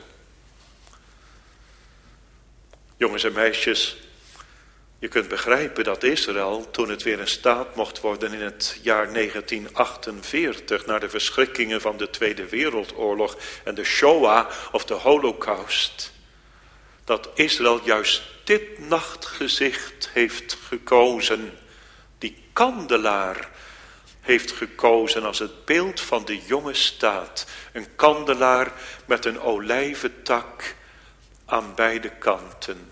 Jongens en meisjes, je kunt begrijpen dat Israël, toen het weer een staat mocht worden in het jaar 1948, na de verschrikkingen van de Tweede Wereldoorlog en de Shoah of de Holocaust, dat Israël juist dit nachtgezicht heeft gekozen, die kandelaar heeft gekozen als het beeld van de jonge staat. Een kandelaar met een olijventak aan beide kanten.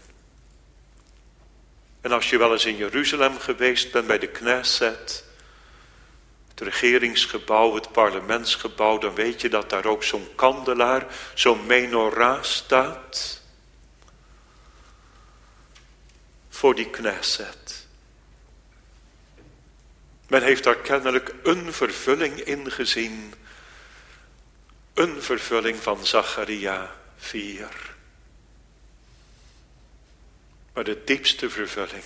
En als je wel eens in Jeruzalem geweest bent bij de Knesset, het regeringsgebouw, het parlementsgebouw, dan weet je dat daar ook zo'n kandelaar, zo'n menorah staat. Voor die Knesset. Men heeft daar kennelijk een vervulling in gezien. Een vervulling van Zacharia 4. Maar de diepste vervulling.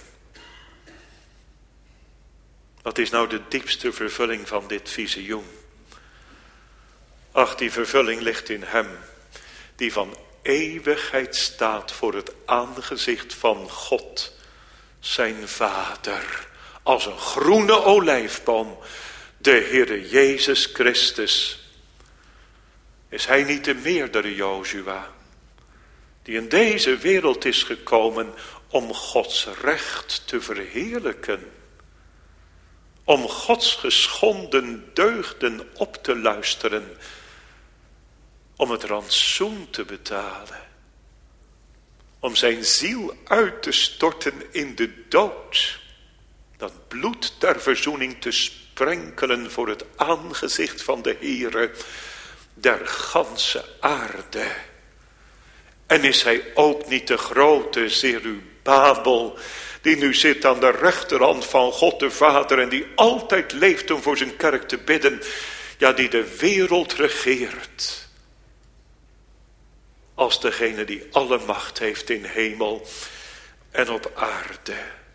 Wat is nou de diepste vervulling van dit visioen? Ach, die vervulling ligt in hem, die van eeuwigheid staat voor het aangezicht van God, zijn Vader, als een groene olijfboom, de Heere Jezus Christus. Is hij niet de meerdere Jozua, die in deze wereld is gekomen om Gods recht te verheerlijken, om Gods geschonden deugden op te luisteren, om het rantsoen te betalen, om zijn ziel uit te storten in de dood, dat bloed ter verzoening te sprenkelen voor het aangezicht van de Heere der ganse aarde. En is hij ook niet de grote Zerubabel, die nu zit aan de rechterhand van God de Vader en die altijd leeft om voor zijn kerk te bidden, ja, die de wereld regeert, als degene die alle macht heeft in hemel en op aarde.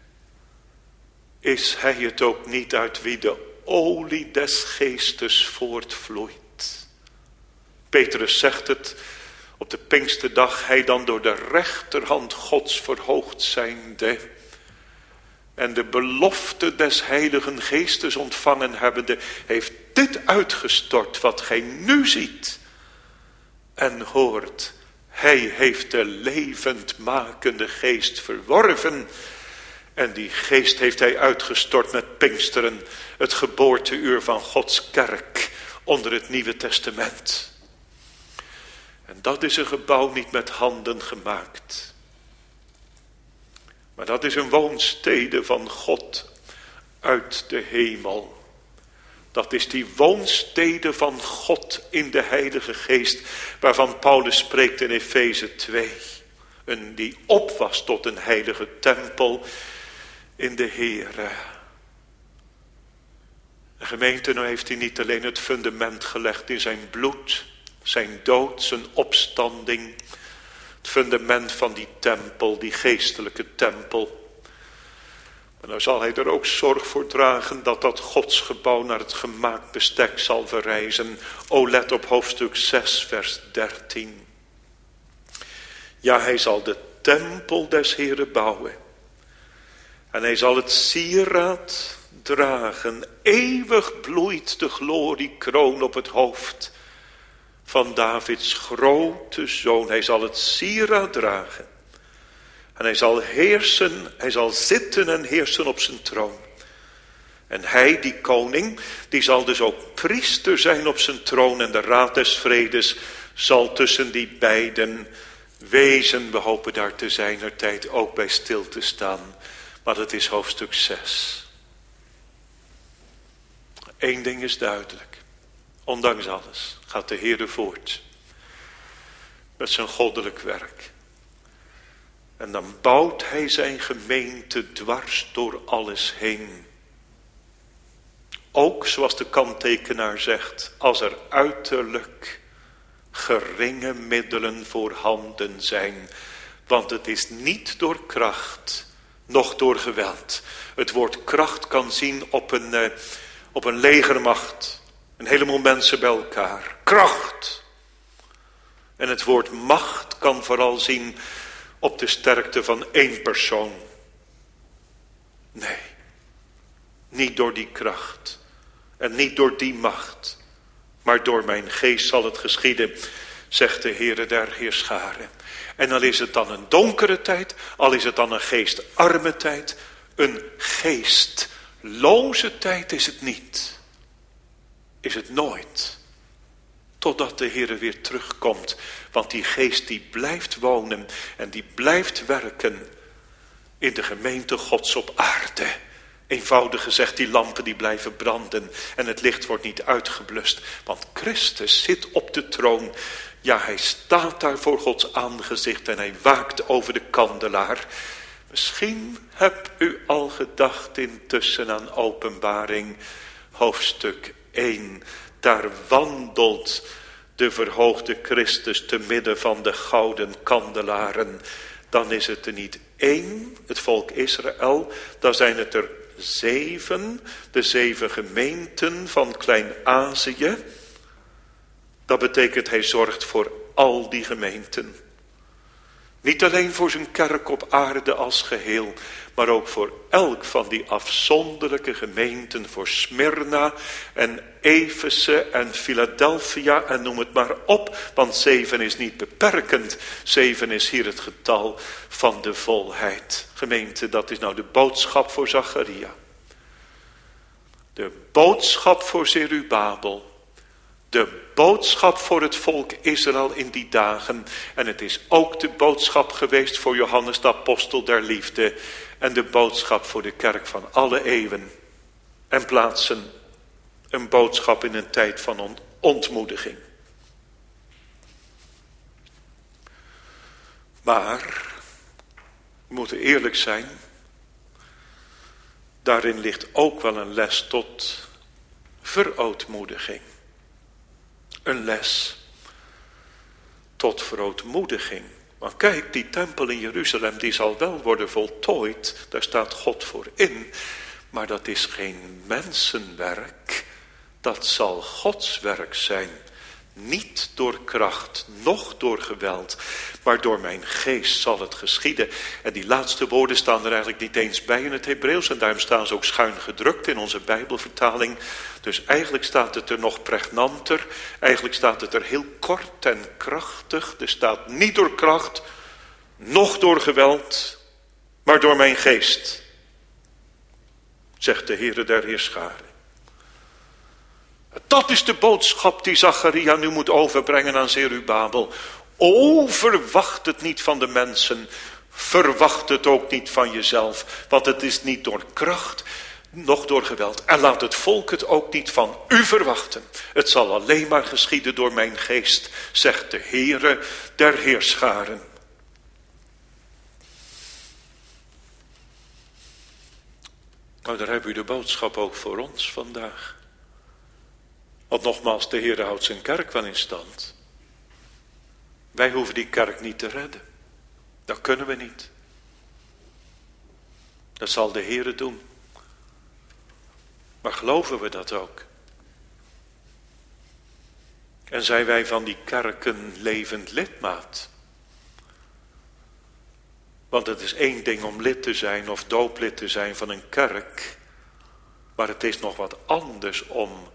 Is hij het ook niet uit wie de olie des geestes voortvloeit? Petrus zegt het op de Pinksterdag, hij dan door de rechterhand Gods verhoogd zijnde en de belofte des Heiligen Geestes ontvangen hebbende, heeft dit uitgestort wat gij nu ziet en hoort. Hij heeft de levendmakende geest verworven. En die geest heeft hij uitgestort met Pinksteren, het geboorteuur van Gods kerk onder het Nieuwe Testament. En dat is een gebouw niet met handen gemaakt. Maar dat is een woonstede van God uit de hemel. Dat is die woonstede van God in de Heilige Geest, waarvan Paulus spreekt in Efeze 2. Die op was tot een heilige tempel in de Heere. De gemeente, nou heeft hij niet alleen het fundament gelegd in zijn bloed, zijn dood, zijn opstanding, het fundament van die tempel, die geestelijke tempel. Maar nou zal hij er ook zorg voor dragen dat dat godsgebouw naar het gemaakt bestek zal verrijzen. O, let op hoofdstuk 6, vers 13. Ja, hij zal de tempel des Heeren bouwen. En hij zal het sieraad dragen. Eeuwig bloeit de gloriekroon op het hoofd van Davids grote zoon. Hij zal het sieraad dragen. En hij zal heersen, hij zal zitten en heersen op zijn troon. En hij, die koning, die zal dus ook priester zijn op zijn troon. En de raad des vredes zal tussen die beiden wezen. We hopen daar te zijner tijd ook bij stil te staan. Maar dat is hoofdstuk 6. Eén ding is duidelijk. Ondanks alles gaat de Heere voort met zijn goddelijk werk. En dan bouwt hij zijn gemeente dwars door alles heen. Ook, zoals de kanttekenaar zegt, als er uiterlijk geringe middelen voorhanden zijn. Want het is niet door kracht, noch door geweld. Het woord kracht kan zien op een legermacht. Een heleboel mensen bij elkaar. Kracht. En het woord macht kan vooral zien op de sterkte van één persoon. Nee, niet door die kracht en niet door die macht, maar door mijn geest zal het geschieden, zegt de Heere der Heerscharen. En al is het dan een donkere tijd, al is het dan een geestarme tijd, een geestloze tijd is het niet. Is het nooit. Totdat de Heere weer terugkomt. Want die geest die blijft wonen en die blijft werken in de gemeente Gods op aarde. Eenvoudig gezegd, die lampen die blijven branden en het licht wordt niet uitgeblust. Want Christus zit op de troon. Ja, hij staat daar voor Gods aangezicht en hij waakt over de kandelaar. Misschien hebt u al gedacht intussen aan Openbaring hoofdstuk 1. Daar wandelt de verhoogde Christus te midden van de gouden kandelaren. Dan is het er niet één, het volk Israël. Dan zijn het er 7, de 7 gemeenten van Klein-Azië. Dat betekent hij zorgt voor al die gemeenten. Niet alleen voor zijn kerk op aarde als geheel, maar ook voor elk van die afzonderlijke gemeenten, voor Smyrna en Efeze en Philadelphia en noem het maar op, want 7 is niet beperkend. 7 is hier het getal van de volheid. Gemeente, dat is nou de boodschap voor Zacharia. De boodschap voor Zerubabel. De boodschap voor het volk Israël in die dagen. En het is ook de boodschap geweest voor Johannes de apostel der liefde. En de boodschap voor de kerk van alle eeuwen en plaatsen. Een boodschap in een tijd van ontmoediging. Maar, we moeten eerlijk zijn. Daarin ligt ook wel een les tot verootmoediging. Een les tot verootmoediging. Want kijk, die tempel in Jeruzalem, die zal wel worden voltooid. Daar staat God voor in. Maar dat is geen mensenwerk. Dat zal Gods werk zijn. Niet door kracht, noch door geweld. Maar door mijn geest zal het geschieden. En die laatste woorden staan er eigenlijk niet eens bij in het Hebreeuws. En daarom staan ze ook schuin gedrukt in onze Bijbelvertaling. Dus eigenlijk staat het er nog pregnanter. Eigenlijk staat het er heel kort en krachtig. Er staat niet door kracht, noch door geweld, maar door mijn geest. Zegt de Heere der Heerscharen. Dat is de boodschap die Zacharia nu moet overbrengen aan Zerubabel. O, verwacht het niet van de mensen. Verwacht het ook niet van jezelf. Want het is niet door kracht, noch door geweld. En laat het volk het ook niet van u verwachten. Het zal alleen maar geschieden door mijn geest, zegt de Heere der Heerscharen. Nou, daar hebben u de boodschap ook voor ons vandaag. Want nogmaals, de Heere houdt zijn kerk wel in stand. Wij hoeven die kerk niet te redden. Dat kunnen we niet. Dat zal de Heere doen. Maar geloven we dat ook? En zijn wij van die kerk een levend lidmaat? Want het is één ding om lid te zijn of dooplid te zijn van een kerk. Maar het is nog wat anders om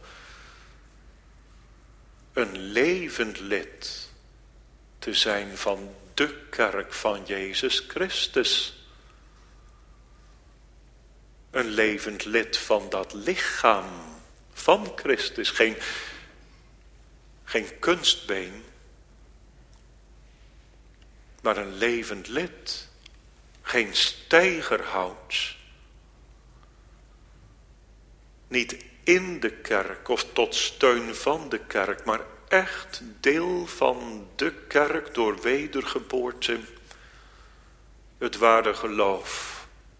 een levend lid te zijn van de kerk van Jezus Christus. Een levend lid van dat lichaam van Christus. Geen kunstbeen, maar een levend lid. Geen steigerhout. Niet in de kerk of tot steun van de kerk, maar echt deel van de kerk door wedergeboorte. Het ware geloof.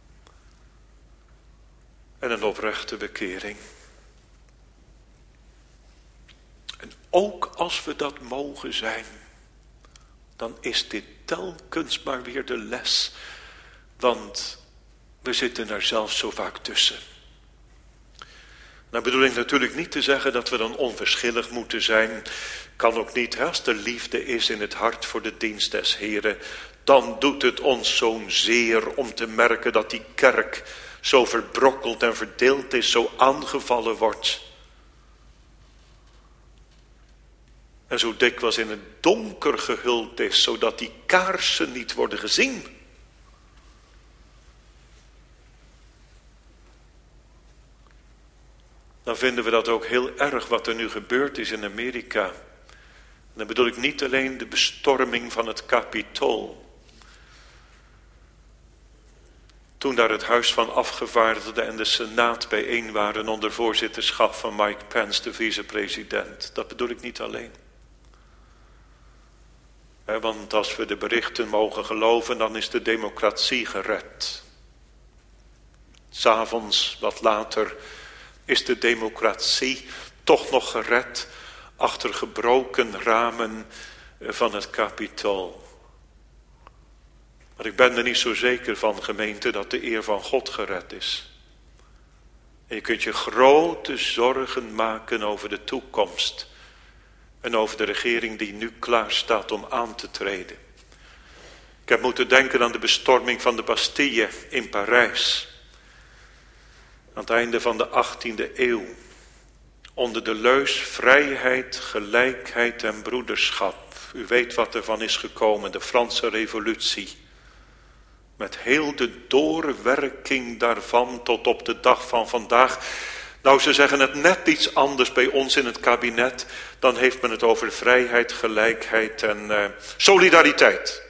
En een oprechte bekering. En ook als we dat mogen zijn, dan is dit telkens maar weer de les. Want we zitten er zelf zo vaak tussen. Nou bedoel ik natuurlijk niet te zeggen dat we dan onverschillig moeten zijn. Kan ook niet, hè? Als er liefde is in het hart voor de dienst des Heren, dan doet het ons zo'n zeer om te merken dat die kerk zo verbrokkeld en verdeeld is, zo aangevallen wordt. En zo dikwijls in het donker gehuld is, zodat die kaarsen niet worden gezien. Dan vinden we dat ook heel erg wat er nu gebeurd is in Amerika. En dan bedoel ik niet alleen de bestorming van het Capitool. Toen daar het Huis van Afgevaardigden en de Senaat bijeen waren onder voorzitterschap van Mike Pence, de vicepresident. Dat bedoel ik niet alleen. Want als we de berichten mogen geloven, dan is de democratie gered. 'S Avonds, wat later, is de democratie toch nog gered achter gebroken ramen van het Capitool. Maar ik ben er niet zo zeker van, gemeente, dat de eer van God gered is. En je kunt je grote zorgen maken over de toekomst. En over de regering die nu klaar staat om aan te treden. Ik heb moeten denken aan de bestorming van de Bastille in Parijs. Aan het einde van de 18e eeuw. Onder de leus vrijheid, gelijkheid en broederschap. U weet wat er van is gekomen, de Franse revolutie. Met heel de doorwerking daarvan tot op de dag van vandaag. Nou, ze zeggen het net iets anders bij ons in het kabinet. Dan heeft men het over vrijheid, gelijkheid en solidariteit.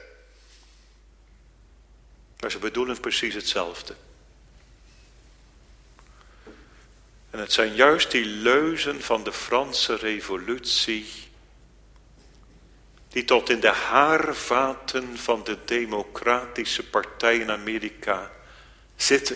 Maar ze bedoelen precies hetzelfde. En het zijn juist die leuzen van de Franse revolutie die tot in de haarvaten van de democratische partij in Amerika zitten.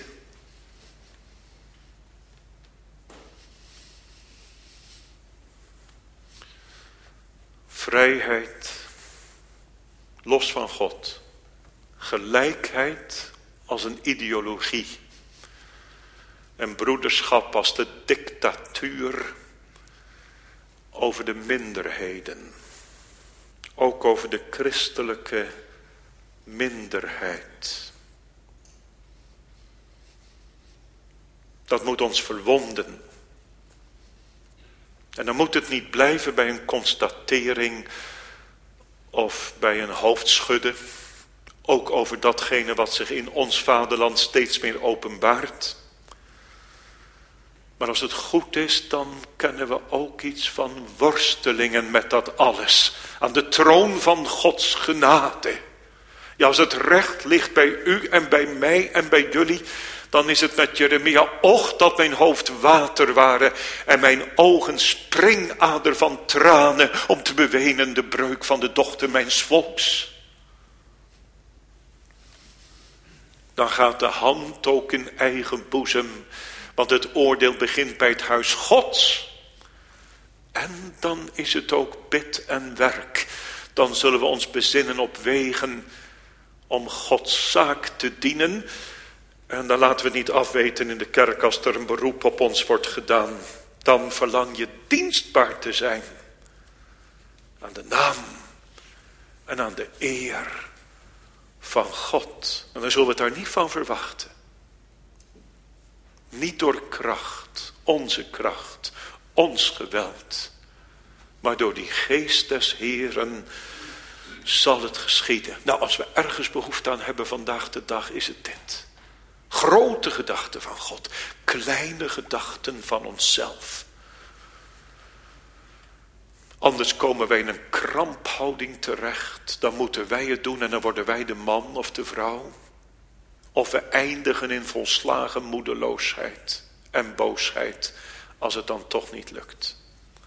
Vrijheid, los van God. Gelijkheid als een ideologie. En broederschap als de dictatuur over de minderheden. Ook over de christelijke minderheid. Dat moet ons verwonden. En dan moet het niet blijven bij een constatering of bij een hoofdschudden. Ook over datgene wat zich in ons vaderland steeds meer openbaart. Maar als het goed is, dan kennen we ook iets van worstelingen met dat alles. Aan de troon van Gods genade. Ja, als het recht ligt bij u en bij mij en bij jullie, dan is het met Jeremia, och dat mijn hoofd water waren en mijn ogen springader van tranen om te bewenen de breuk van de dochter mijns volks. Dan gaat de hand ook in eigen boezem, want het oordeel begint bij het huis Gods. En dan is het ook bid en werk. Dan zullen we ons bezinnen op wegen om Gods zaak te dienen. En dan laten we het niet afweten in de kerk als er een beroep op ons wordt gedaan. Dan verlang je dienstbaar te zijn. Aan de naam en aan de eer van God. En dan zullen we het daar niet van verwachten. Niet door kracht, onze kracht, ons geweld. Maar door die geest des Heeren zal het geschieden. Nou, als we ergens behoefte aan hebben vandaag de dag, is het dit. Grote gedachten van God, kleine gedachten van onszelf. Anders komen wij in een kramphouding terecht. Dan moeten wij het doen en dan worden wij de man of de vrouw. Of we eindigen in volslagen moedeloosheid en boosheid als het dan toch niet lukt.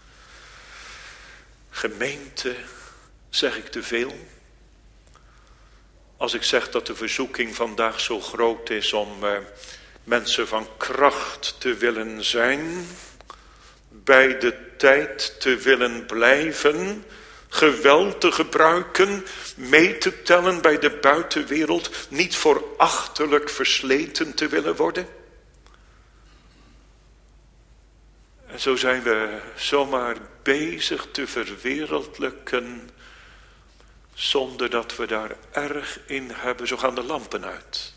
Gemeente, zeg ik te veel? Als ik zeg dat de verzoeking vandaag zo groot is om mensen van kracht te willen zijn, bij de tijd te willen blijven, geweld te gebruiken, mee te tellen bij de buitenwereld, niet voor achterlijk versleten te willen worden. En zo zijn we zomaar bezig te verwereldlijken, zonder dat we daar erg in hebben. Zo gaan de lampen uit.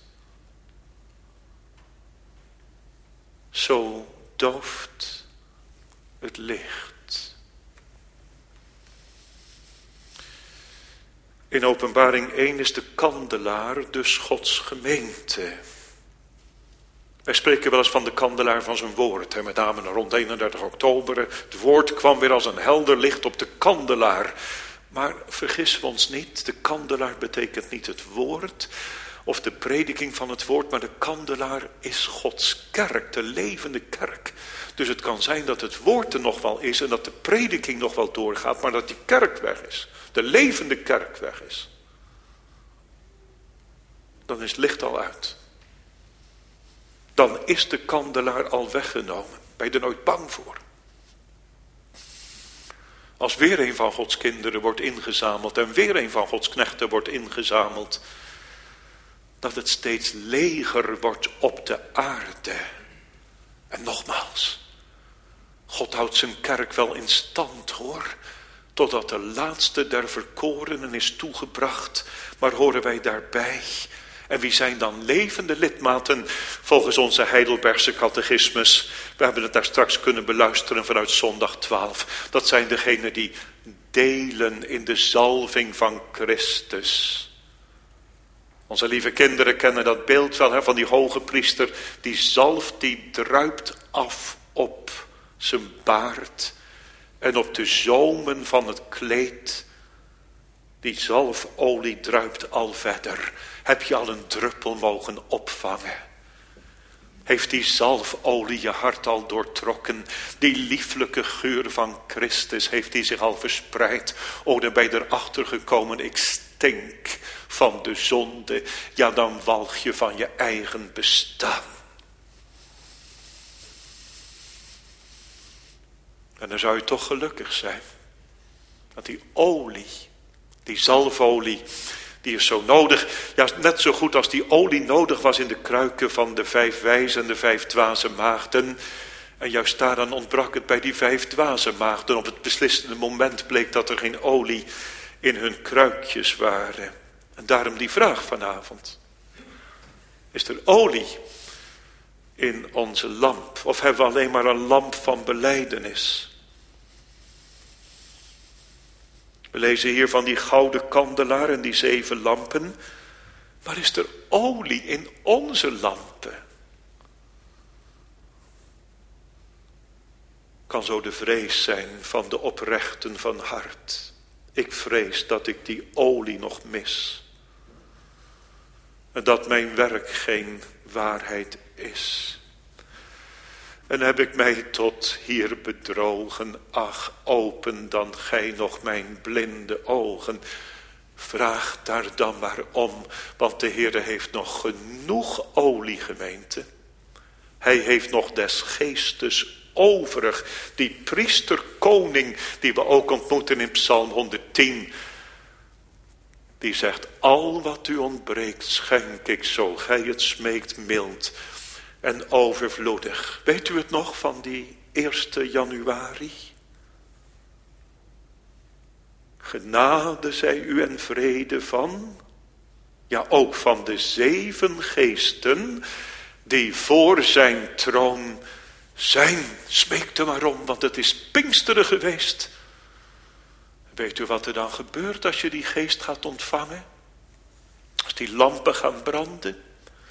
Zo dooft het licht. In Openbaring 1 is de kandelaar dus Gods gemeente. Wij spreken wel eens van de kandelaar van zijn woord. Met name rond 31 oktober. Het woord kwam weer als een helder licht op de kandelaar. Maar vergissen we ons niet. De kandelaar betekent niet het woord of de prediking van het woord. Maar de kandelaar is Gods kerk. De levende kerk. Dus het kan zijn dat het woord er nog wel is. En dat de prediking nog wel doorgaat. Maar dat die kerk weg is. De levende kerk weg is. Dan is het licht al uit. Dan is de kandelaar al weggenomen. Ben je er nooit bang voor? Als weer een van Gods kinderen wordt ingezameld en weer een van Gods knechten wordt ingezameld, dat het steeds leger wordt op de aarde. En nogmaals, God houdt zijn kerk wel in stand hoor, totdat de laatste der verkorenen is toegebracht. Maar horen wij daarbij? En wie zijn dan levende lidmaten volgens onze Heidelbergse catechismus? We hebben het daar straks kunnen beluisteren vanuit zondag 12. Dat zijn degenen die delen in de zalving van Christus. Onze lieve kinderen kennen dat beeld wel van die hoge priester. Die zalf die druipt af op zijn baard en op de zomen van het kleed. Die zalfolie druipt al verder. Heb je al een druppel mogen opvangen? Heeft die zalfolie je hart al doortrokken? Die lieflijke geur van Christus, heeft die zich al verspreid? O, dan ben je erachter gekomen, ik stink van de zonde. Ja, dan walg je van je eigen bestaan. En dan zou je toch gelukkig zijn. Dat die olie, die zalfolie, die is zo nodig. Ja, net zo goed als die olie nodig was in de kruiken van de 5 wijzen en de 5 dwaze maagden. En juist daaraan ontbrak het bij die 5 dwaze maagden. Op het beslissende moment bleek dat er geen olie in hun kruikjes waren. En daarom die vraag vanavond. Is er olie in onze lamp? Of hebben we alleen maar een lamp van belijdenis? We lezen hier van die gouden kandelaar en die 7 lampen. Maar is er olie in onze lampen? Kan zo de vrees zijn van de oprechten van hart. Ik vrees dat ik die olie nog mis. En dat mijn werk geen waarheid is. En heb ik mij tot hier bedrogen, ach, open dan gij nog mijn blinde ogen. Vraag daar dan maar om, want de Heere heeft nog genoeg olie, gemeente. Hij heeft nog des geestes overig, die priesterkoning die we ook ontmoeten in Psalm 110. Die zegt, al wat u ontbreekt schenk ik zo gij het smeekt mild en overvloedig. Weet u het nog van die 1 januari? Genade zij u en vrede van, ja ook van de 7 geesten die voor zijn troon zijn. Smeek er maar om, want het is Pinksteren geweest. Weet u wat er dan gebeurt als je die geest gaat ontvangen? Als die lampen gaan branden?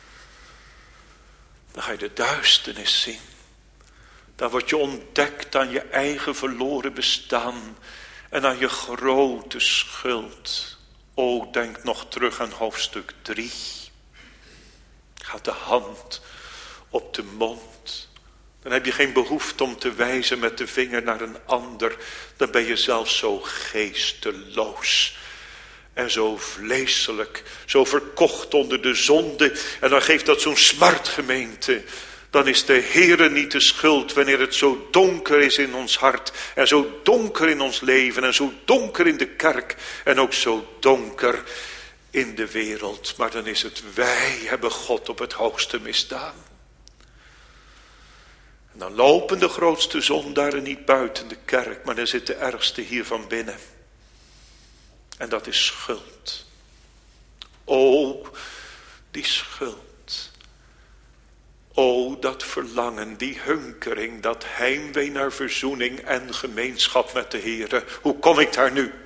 Dan ga je de duisternis zien. Dan word je ontdekt aan je eigen verloren bestaan. En aan je grote schuld. O, denk nog terug aan hoofdstuk 3. Gaat de hand op de mond. Dan heb je geen behoefte om te wijzen met de vinger naar een ander. Dan ben je zelf zo geesteloos. En zo vleeselijk. Zo verkocht onder de zonde. En dan geeft dat zo'n smart, gemeente. Dan is de Heere niet de schuld wanneer het zo donker is in ons hart. En zo donker in ons leven. En zo donker in de kerk. En ook zo donker in de wereld. Maar dan is het wij hebben God op het hoogste misdaan. Dan lopen de grootste zondaren niet buiten de kerk, maar dan zit de ergste hier van binnen. En dat is schuld. O, die schuld. O, dat verlangen, die hunkering, dat heimwee naar verzoening en gemeenschap met de Heere. Hoe kom ik daar nu?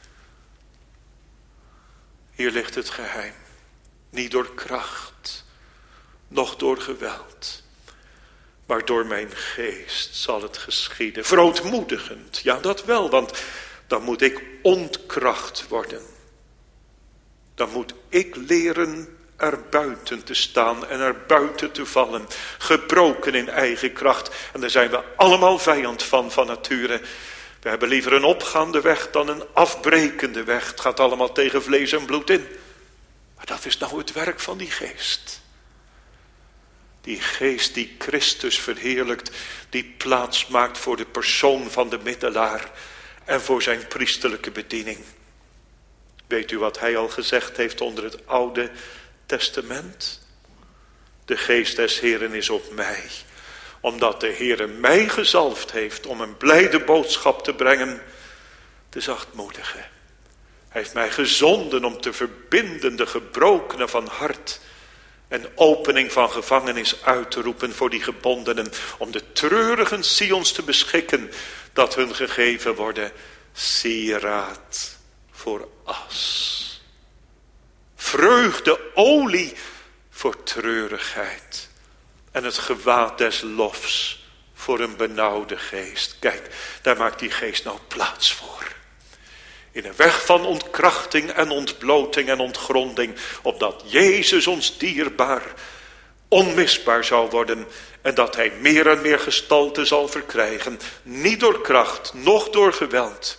Hier ligt het geheim. Niet door kracht, noch door geweld, maar door mijn geest zal het geschieden. Verootmoedigend, ja dat wel, want dan moet ik ontkracht worden. Dan moet ik leren erbuiten te staan en erbuiten te vallen. Gebroken in eigen kracht. En daar zijn we allemaal vijand van nature. We hebben liever een opgaande weg dan een afbrekende weg. Het gaat allemaal tegen vlees en bloed in. Maar dat is nou het werk van die geest. Die geest die Christus verheerlijkt, die plaats maakt voor de persoon van de middelaar en voor zijn priesterlijke bediening. Weet u wat hij al gezegd heeft onder het Oude Testament? De geest des Heeren is op mij, omdat de Heere mij gezalfd heeft om een blijde boodschap te brengen, de zachtmoedige. Hij heeft mij gezonden om te verbinden de gebrokenen van hart en opening van gevangenis uit te roepen voor die gebondenen, om de treurigen Sions te beschikken, dat hun gegeven worden sieraad voor as. Vreugde, olie voor treurigheid. En het gewaad des lofs voor een benauwde geest. Kijk, daar maakt die geest nou plaats voor. In een weg van ontkrachting en ontbloting en ontgronding. Opdat Jezus ons dierbaar, onmisbaar zou worden. En dat hij meer en meer gestalte zal verkrijgen. Niet door kracht, noch door geweld.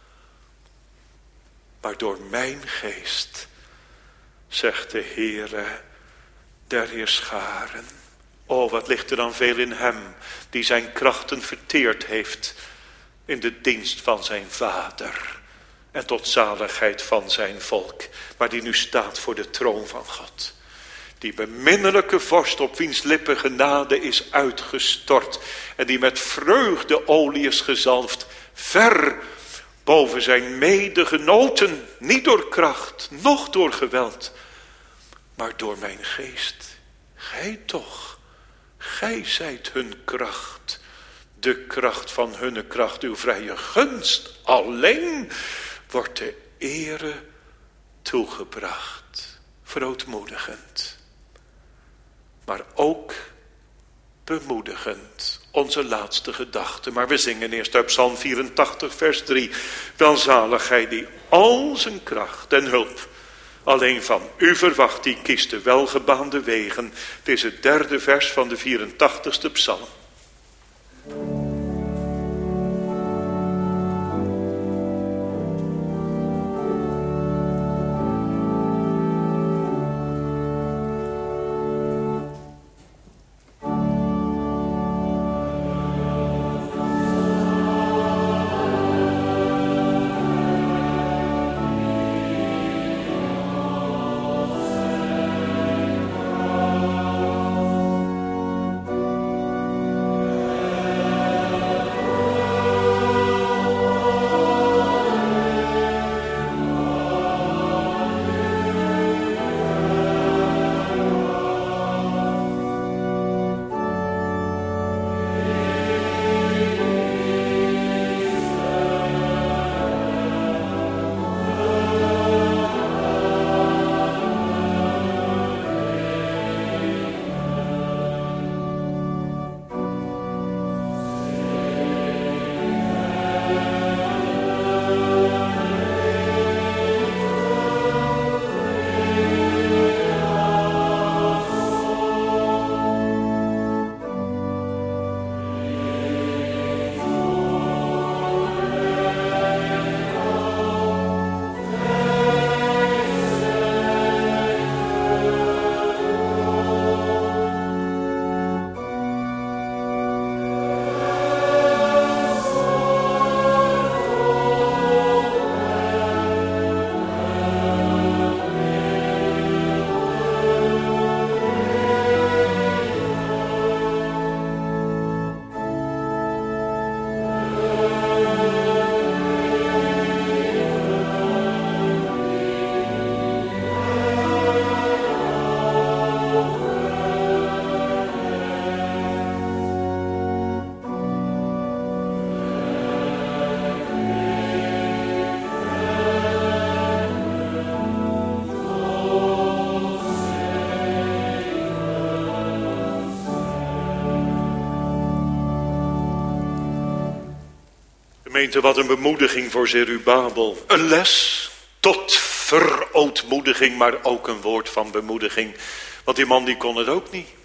Maar door mijn geest, zegt de Heere der Heerscharen. O, wat ligt er dan veel in hem, die zijn krachten verteerd heeft in de dienst van zijn Vader. En tot zaligheid van zijn volk, maar die nu staat voor de troon van God. Die beminnelijke vorst op wiens lippen genade is uitgestort. En die met vreugdeolie is gezalfd, ver boven zijn medegenoten. Niet door kracht, noch door geweld, maar door mijn geest. Gij toch, gij zijt hun kracht. De kracht van hunne kracht, uw vrije gunst alleen wordt de ere toegebracht. Verootmoedigend, maar ook bemoedigend. Onze laatste gedachte, maar we zingen eerst uit Psalm 84 vers 3. Welzalig hij die al zijn kracht en hulp alleen van u verwacht, die kiest de welgebaande wegen. Het is het derde vers van de 84ste psalm. Gemeente, wat een bemoediging voor Zerubabel. Een les tot verootmoediging, maar ook een woord van bemoediging. Want die man die kon het ook niet.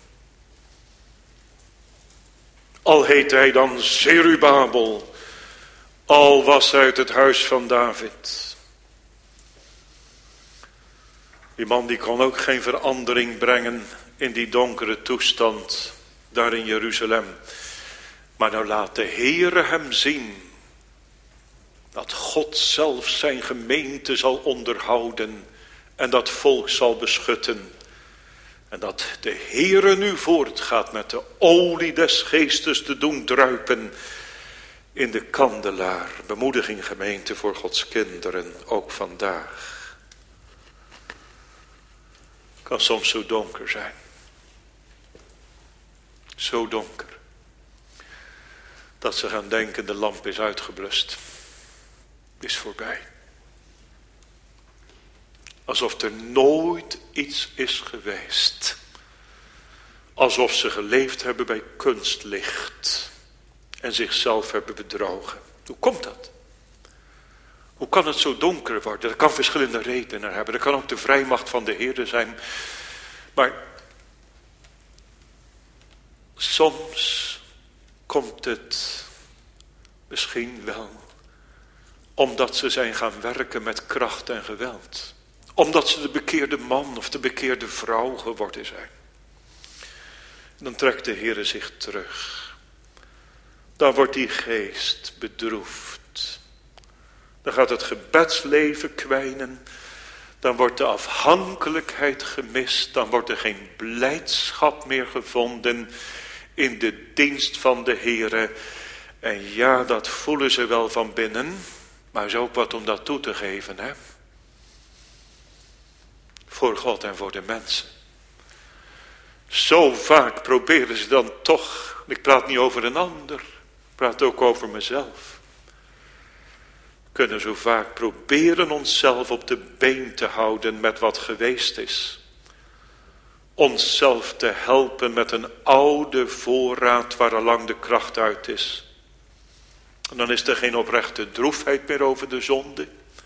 Al heet hij dan Zerubabel, al was hij uit het huis van David. Die man die kon ook geen verandering brengen in die donkere toestand daar in Jeruzalem. Maar nou laat de Heere hem zien dat God zelf zijn gemeente zal onderhouden en dat volk zal beschutten. En dat de Heere nu voortgaat met de olie des geestes te doen druipen in de kandelaar. Bemoediging, gemeente, voor Gods kinderen, ook vandaag. Kan soms zo donker zijn. Zo donker. Dat ze gaan denken, de lamp is uitgeblust. Is voorbij. Alsof er nooit iets is geweest. Alsof ze geleefd hebben bij kunstlicht. En zichzelf hebben bedrogen. Hoe komt dat? Hoe kan het zo donker worden? Dat kan verschillende redenen hebben. Dat kan ook de vrijmacht van de Heer zijn. Maar soms komt het misschien wel omdat ze zijn gaan werken met kracht en geweld. Omdat ze de bekeerde man of de bekeerde vrouw geworden zijn. Dan trekt de Heere zich terug. Dan wordt die geest bedroefd. Dan gaat het gebedsleven kwijnen. Dan wordt de afhankelijkheid gemist. Dan wordt er geen blijdschap meer gevonden in de dienst van de Heere. En ja, dat voelen ze wel van binnen. Maar is ook wat om dat toe te geven, hè? Voor God en voor de mensen. Zo vaak proberen ze dan toch. Ik praat niet over een ander. Ik praat ook over mezelf. We kunnen zo vaak proberen onszelf op de been te houden met wat geweest is. Onszelf te helpen met een oude voorraad waar al lang de kracht uit is. En dan is er geen oprechte droefheid meer over de zonde.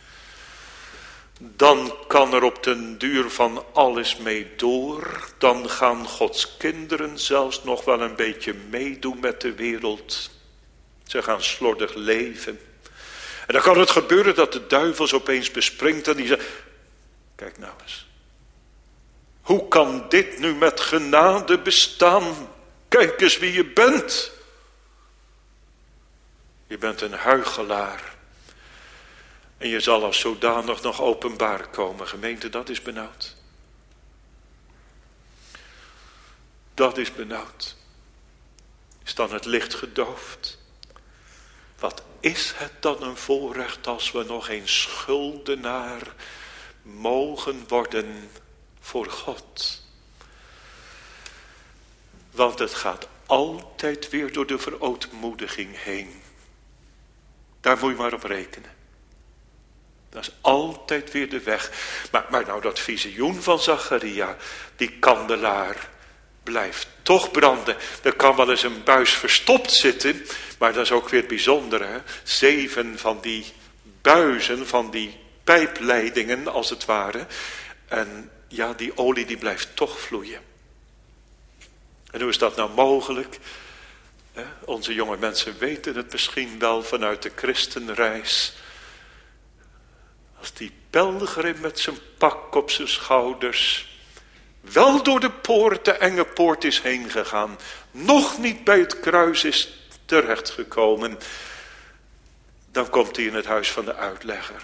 Dan kan er op den duur van alles mee door. Dan gaan Gods kinderen zelfs nog wel een beetje meedoen met de wereld. Ze gaan slordig leven. En dan kan het gebeuren dat de duivel opeens bespringt en die zegt: kijk nou eens. Hoe kan dit nu met genade bestaan? Kijk eens wie je bent. Je bent een huichelaar. En je zal als zodanig nog openbaar komen. Gemeente, dat is benauwd. Dat is benauwd. Is dan het licht gedoofd? Wat is het dan een voorrecht als we nog een schuldenaar mogen worden voor God? Want het gaat altijd weer door de verootmoediging heen. Daar moet je maar op rekenen. Dat is altijd weer de weg. Maar nou dat visioen van Zacharia, die kandelaar blijft toch branden. Er kan wel eens een buis verstopt zitten, maar dat is ook weer het bijzondere. Hè? 7 van die buizen, van die pijpleidingen als het ware. En ja, die olie die blijft toch vloeien. En hoe is dat nou mogelijk? Onze jonge mensen weten het misschien wel vanuit de christenreis. Als die pelgrim met zijn pak op zijn schouders wel door de poort, de enge poort is heen gegaan, nog niet bij het kruis is terechtgekomen, dan komt hij in het huis van de uitlegger.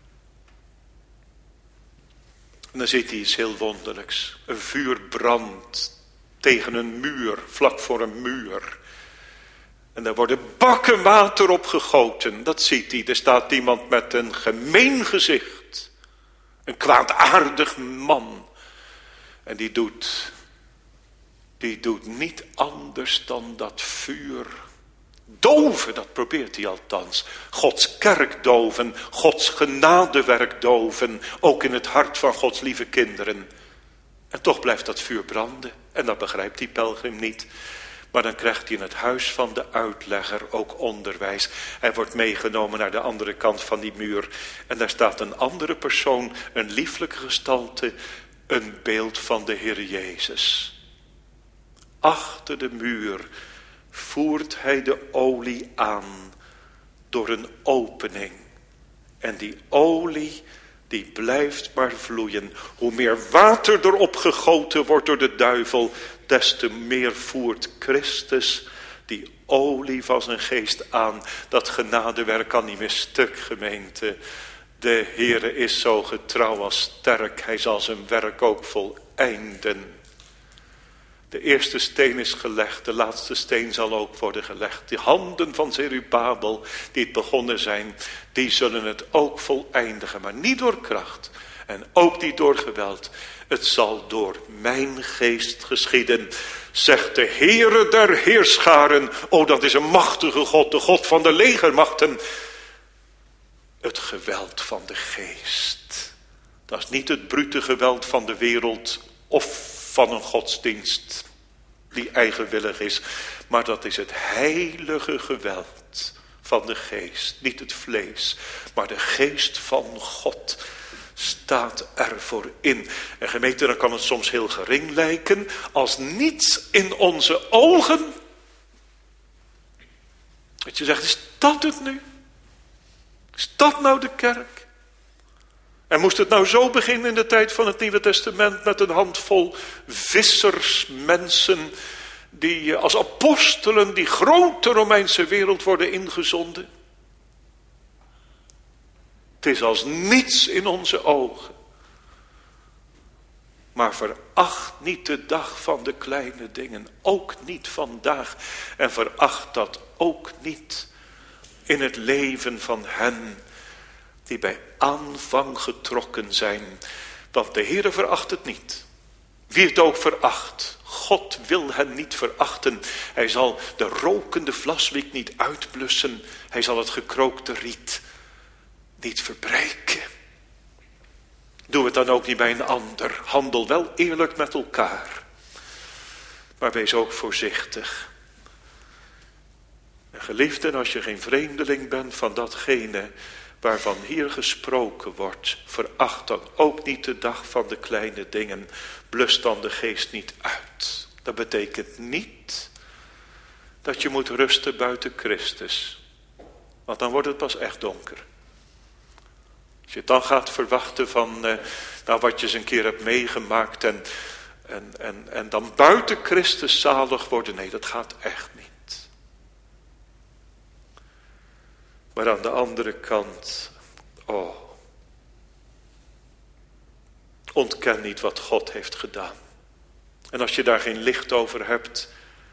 En dan ziet hij iets heel wonderlijks. Een vuur brandt tegen een muur, vlak voor een muur. En daar worden bakken water op gegoten. Dat ziet hij. Er staat iemand met een gemeen gezicht. Een kwaadaardig man. En die doet niet anders dan dat vuur doven. Dat probeert hij althans. Gods kerk doven. Gods genadewerk doven. Ook in het hart van Gods lieve kinderen. En toch blijft dat vuur branden. En dat begrijpt die pelgrim niet. Maar dan krijgt hij in het huis van de uitlegger ook onderwijs. Hij wordt meegenomen naar de andere kant van die muur. En daar staat een andere persoon, een lieflijke gestalte, een beeld van de Heer Jezus. Achter de muur voert hij de olie aan door een opening. En die olie, die blijft maar vloeien. Hoe meer water erop gegoten wordt door de duivel, des te meer voert Christus die olie van zijn geest aan. Dat genadewerk kan niet meer stuk, gemeente. De Heere is zo getrouw als sterk. Hij zal zijn werk ook voleinden. De eerste steen is gelegd, de laatste steen zal ook worden gelegd. De handen van Zerubabel die het begonnen zijn, die zullen het ook voleindigen. Maar niet door kracht en ook niet door geweld. Het zal door mijn geest geschieden, zegt de Heere der heerscharen. O, dat is een machtige God, de God van de legermachten. Het geweld van de geest. Dat is niet het brute geweld van de wereld of van een godsdienst die eigenwillig is. Maar dat is het heilige geweld van de geest. Niet het vlees, maar de geest van God staat ervoor in. En gemeente, dan kan het soms heel gering lijken als niets in onze ogen. Dat je zegt, is dat het nu? Is dat nou de kerk? En moest het nou zo beginnen in de tijd van het Nieuwe Testament met een handvol vissersmensen die als apostelen die grote Romeinse wereld worden ingezonden? Het is als niets in onze ogen. Maar veracht niet de dag van de kleine dingen, ook niet vandaag. En veracht dat ook niet in het leven van hen die bij aanvang getrokken zijn. Want de Heere veracht het niet. Wie het ook veracht, God wil hen niet verachten. Hij zal de rokende vlaswiek niet uitblussen. Hij zal het gekrookte riet niet verbreken. Doe het dan ook niet bij een ander. Handel wel eerlijk met elkaar. Maar wees ook voorzichtig. En geliefden, als je geen vreemdeling bent van datgene waarvan hier gesproken wordt, veracht dan ook niet de dag van de kleine dingen. Blus dan de geest niet uit. Dat betekent niet dat je moet rusten buiten Christus. Want dan wordt het pas echt donker. Als je het dan gaat verwachten van wat je eens een keer hebt meegemaakt en dan buiten Christus zalig worden. Nee, dat gaat echt niet. Maar aan de andere kant, ontken niet wat God heeft gedaan. En als je daar geen licht over hebt,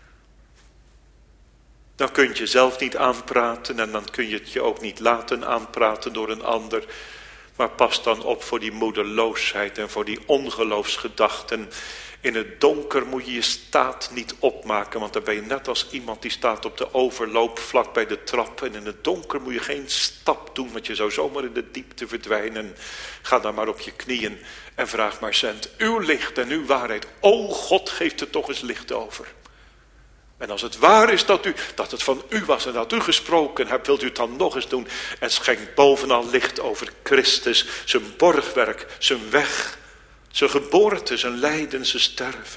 dan kun je jezelf niet aanpraten en dan kun je het je ook niet laten aanpraten door een ander. Maar pas dan op voor die moedeloosheid en voor die ongeloofsgedachten. In het donker moet je je staat niet opmaken, want dan ben je net als iemand die staat op de overloop vlak bij de trap. En in het donker moet je geen stap doen, want je zou zomaar in de diepte verdwijnen. Ga dan maar op je knieën en vraag maar, zend uw licht en uw waarheid. O God, geeft er toch eens licht over. En als het waar is dat het van u was en dat u gesproken hebt, wilt u het dan nog eens doen. En schenk bovenal licht over Christus, zijn borgwerk, zijn weg, zijn geboorte, zijn lijden, zijn sterven.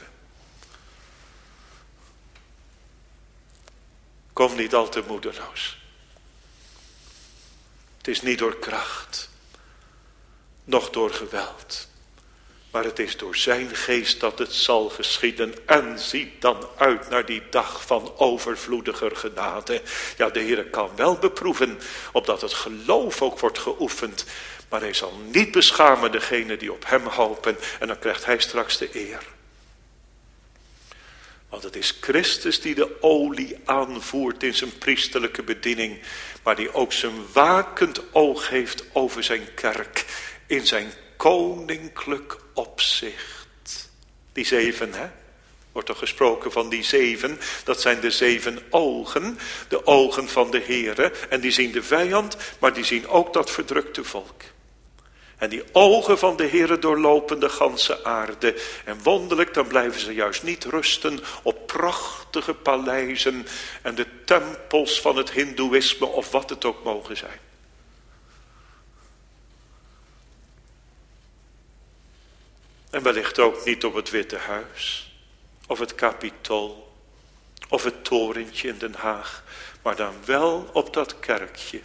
Kom niet al te moedeloos. Het is niet door kracht, noch door geweld. Maar het is door zijn geest dat het zal geschieden. En zie dan uit naar die dag van overvloediger genade. Ja, de Heer kan wel beproeven, opdat het geloof ook wordt geoefend. Maar hij zal niet beschamen degene die op hem hopen. En dan krijgt hij straks de eer. Want het is Christus die de olie aanvoert in zijn priesterlijke bediening. Maar die ook zijn wakend oog heeft over zijn kerk. In zijn koninklijk opzicht. Die 7, wordt er gesproken van die 7. Dat zijn de 7 ogen. De ogen van de Heere. En die zien de vijand, maar die zien ook dat verdrukte volk. En die ogen van de Heere doorlopen de ganse aarde. En wonderlijk, dan blijven ze juist niet rusten op prachtige paleizen en de tempels van het hindoeïsme of wat het ook mogen zijn. En wellicht ook niet op het Witte Huis of het Capitool of het torentje in Den Haag, maar dan wel op dat kerkje.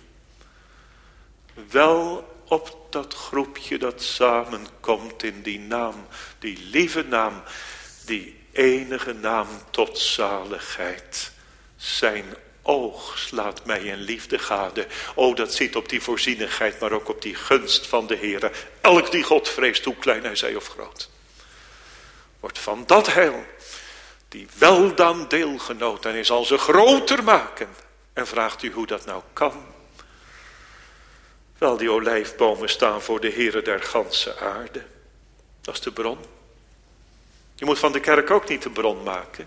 Wel op dat groepje dat samenkomt in die naam, die lieve naam, die enige naam tot zaligheid. Zijn oog slaat mij in liefde gade. O, dat ziet op die voorzienigheid, maar ook op die gunst van de Heere. Elk die God vreest, hoe klein hij zij of groot, wordt van dat heil, die weldaan deelgenoot en hij zal ze groter maken. En vraagt u hoe dat nou kan? Wel, die olijfbomen staan voor de Heere der ganse aarde. Dat is de bron. Je moet van de kerk ook niet de bron maken.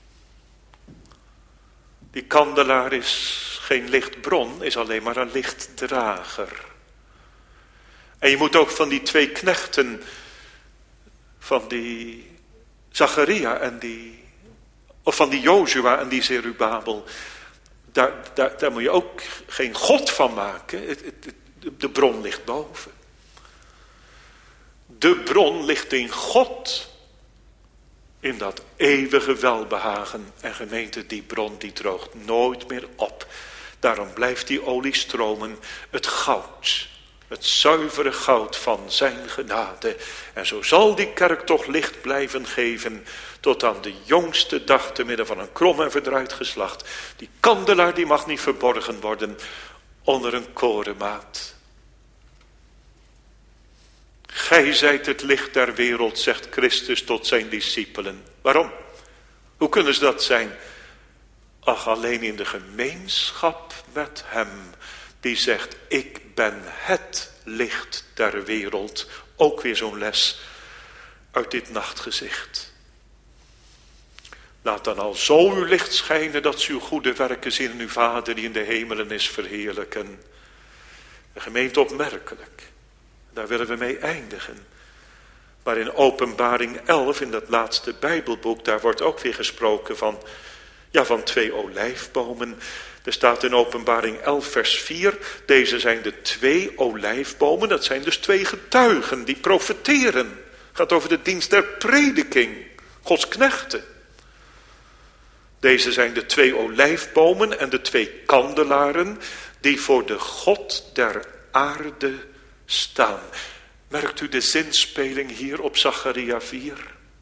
Die kandelaar is geen lichtbron, is alleen maar een lichtdrager. En je moet ook van die twee knechten, van die Zacharia en of van die Jozua en die Zerubabel, daar moet je ook geen God van maken. De bron ligt boven. De bron ligt in God. In dat eeuwige welbehagen. En gemeente, die bron die droogt nooit meer op. Daarom blijft die olie stromen. Het goud. Het zuivere goud van zijn genade. En zo zal die kerk toch licht blijven geven. Tot aan de jongste dag te midden van een krom en verdraaid geslacht. Die kandelaar die mag niet verborgen worden onder een korenmaat. Gij zijt het licht der wereld, zegt Christus tot zijn discipelen. Waarom? Hoe kunnen ze dat zijn? Ach, alleen in de gemeenschap met hem. Die zegt, ik ben het licht der wereld. Ook weer zo'n les uit dit nachtgezicht. Laat dan al zo uw licht schijnen dat ze uw goede werken zien in uw Vader die in de hemelen is verheerlijken. De gemeente opmerkelijk. Daar willen we mee eindigen. Maar in Openbaring 11, in dat laatste Bijbelboek, daar wordt ook weer gesproken van twee olijfbomen. Er staat in Openbaring 11 vers 4, deze zijn de twee olijfbomen, dat zijn dus twee getuigen die profeteren. Het gaat over de dienst der prediking, Gods knechten. Deze zijn de twee olijfbomen en de twee kandelaren die voor de God der aarde staan. Merkt u de zinspeling hier op Zacharia 4?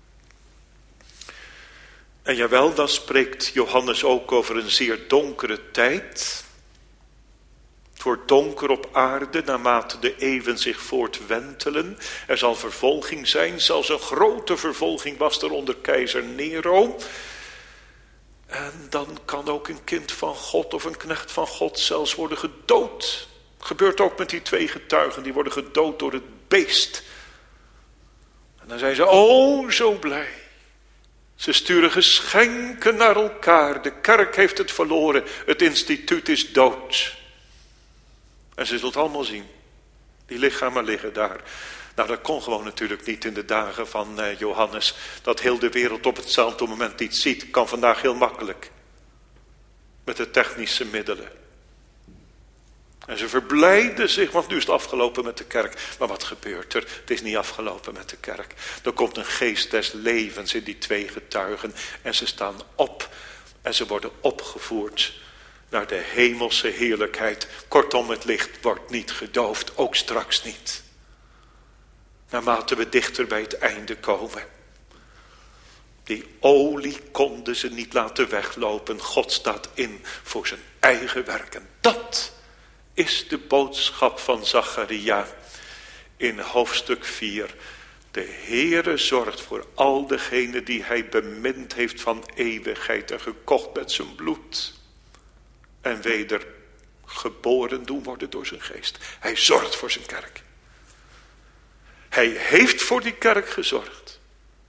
En jawel, dan spreekt Johannes ook over een zeer donkere tijd. Het wordt donker op aarde naarmate de eeuwen zich voortwentelen. Er zal vervolging zijn, zelfs een grote vervolging was er onder keizer Nero. En dan kan ook een kind van God of een knecht van God zelfs worden gedood. Gebeurt ook met die twee getuigen, die worden gedood door het beest. En dan zijn ze zo blij. Ze sturen geschenken naar elkaar. De kerk heeft het verloren. Het instituut is dood. En ze zult allemaal zien. Die lichamen liggen daar. Nou, dat kon gewoon natuurlijk niet in de dagen van Johannes. Dat heel de wereld op hetzelfde moment iets ziet. Kan vandaag heel makkelijk. Met de technische middelen. En ze verblijden zich, want nu is het afgelopen met de kerk. Maar wat gebeurt er? Het is niet afgelopen met de kerk. Er komt een geest des levens in die twee getuigen. En ze staan op. En ze worden opgevoerd naar de hemelse heerlijkheid. Kortom, het licht wordt niet gedoofd. Ook straks niet. Naarmate we dichter bij het einde komen. Die olie konden ze niet laten weglopen. God staat in voor zijn eigen werken. Dat is de boodschap van Zacharia in hoofdstuk 4. De Heere zorgt voor al degenen die hij bemind heeft van eeuwigheid en gekocht met zijn bloed. En weder geboren doen worden door zijn geest. Hij zorgt voor zijn kerk. Hij heeft voor die kerk gezorgd.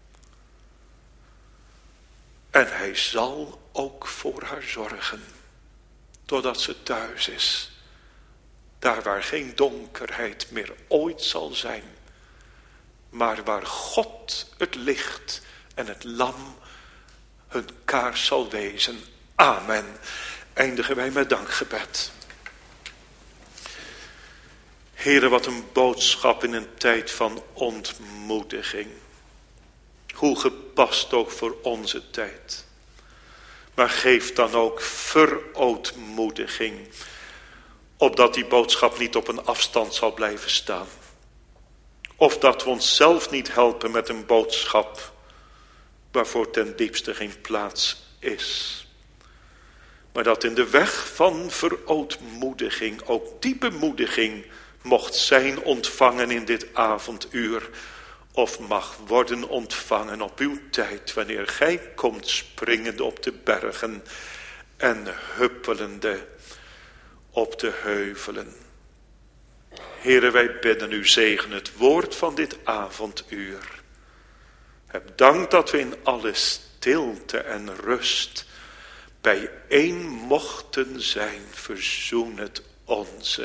En hij zal ook voor haar zorgen. Totdat ze thuis is. Daar waar geen donkerheid meer ooit zal zijn. Maar waar God het licht en het lam hun kaars zal wezen. Amen. Eindigen wij met dankgebed. Heere, wat een boodschap in een tijd van ontmoediging. Hoe gepast ook voor onze tijd. Maar geef dan ook verootmoediging. Opdat die boodschap niet op een afstand zal blijven staan. Of dat we onszelf niet helpen met een boodschap waarvoor ten diepste geen plaats is. Maar dat in de weg van verootmoediging ook die bemoediging mocht zijn ontvangen in dit avonduur. Of mag worden ontvangen op uw tijd wanneer gij komt springende op de bergen en huppelende op de heuvelen. Heere, wij bidden u, zegen het woord van dit avonduur. Heb dank dat we in alle stilte en rust bijeen mochten zijn. Verzoen het onze.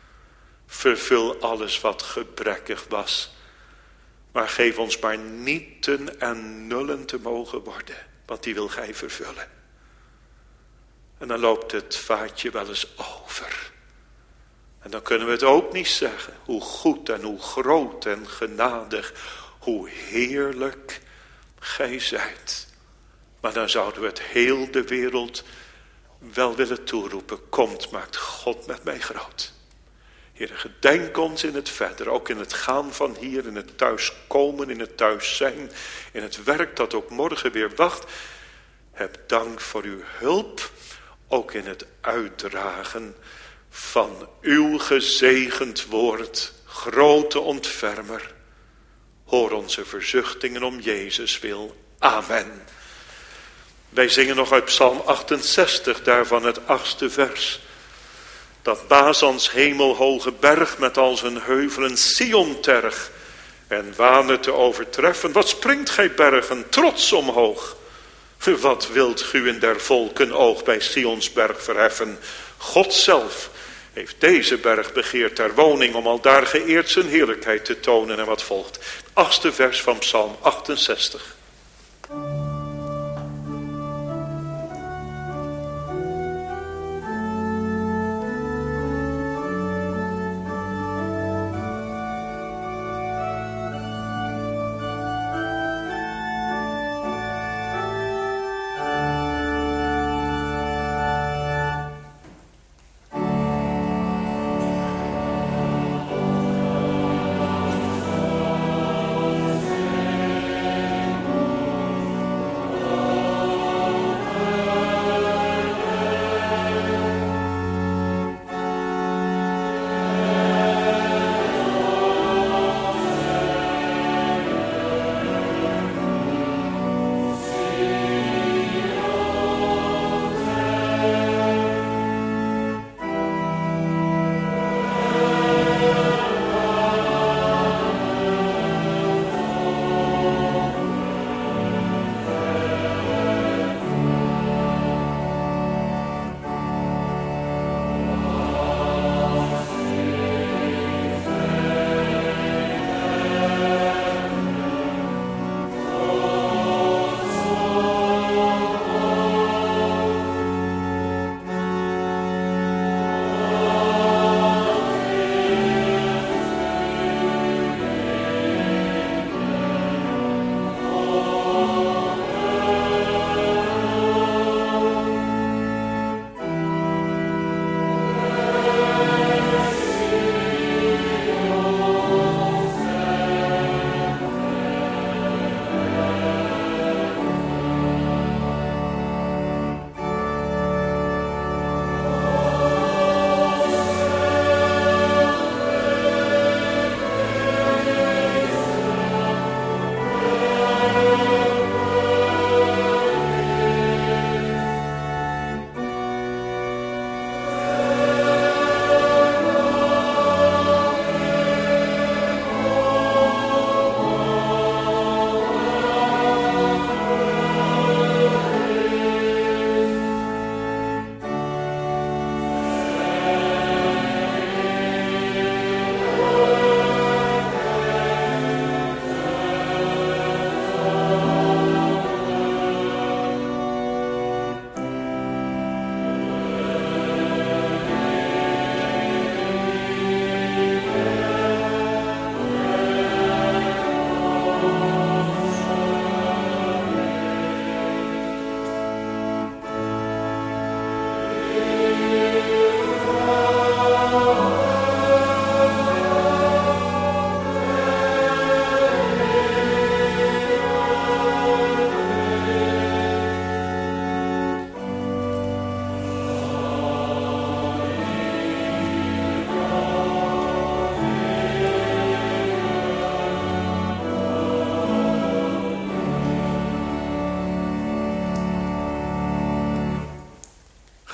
Vervul alles wat gebrekkig was. Maar geef ons maar nieten en nullen te mogen worden. Want die wil gij vervullen. En dan loopt het vaatje wel eens over. En dan kunnen we het ook niet zeggen. Hoe goed en hoe groot en genadig. Hoe heerlijk gij zijt. Maar dan zouden we het heel de wereld wel willen toeroepen. Komt, maakt God met mij groot. Heere, gedenk ons in het verder. Ook in het gaan van hier. In het thuiskomen. In het thuis zijn. In het werk dat ook morgen weer wacht. Heb dank voor uw hulp. Ook in het uitdragen van uw gezegend woord. Grote ontfermer. Hoor onze verzuchtingen om Jezus wil. Amen. Wij zingen nog uit Psalm 68, daarvan het 8e vers. Dat Bazans hemelhoge berg met al zijn heuvelen Sion-terg en wanen te overtreffen. Wat springt gij bergen trots omhoog? Wat wilt u in der volken oog bij Sionsberg verheffen? God zelf heeft deze berg begeerd ter woning om al daar geëerd zijn heerlijkheid te tonen. En wat volgt? 8e vers van Psalm 68.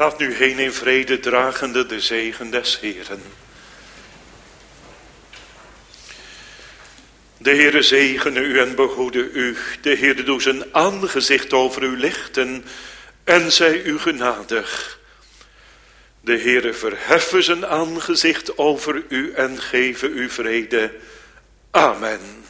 Gaat nu heen in vrede, dragende de zegen des Heeren. De Heere zegene u en behoede u. De Heere doe zijn aangezicht over u lichten en zij u genadig. De Heere verheffen zijn aangezicht over u en geven u vrede. Amen.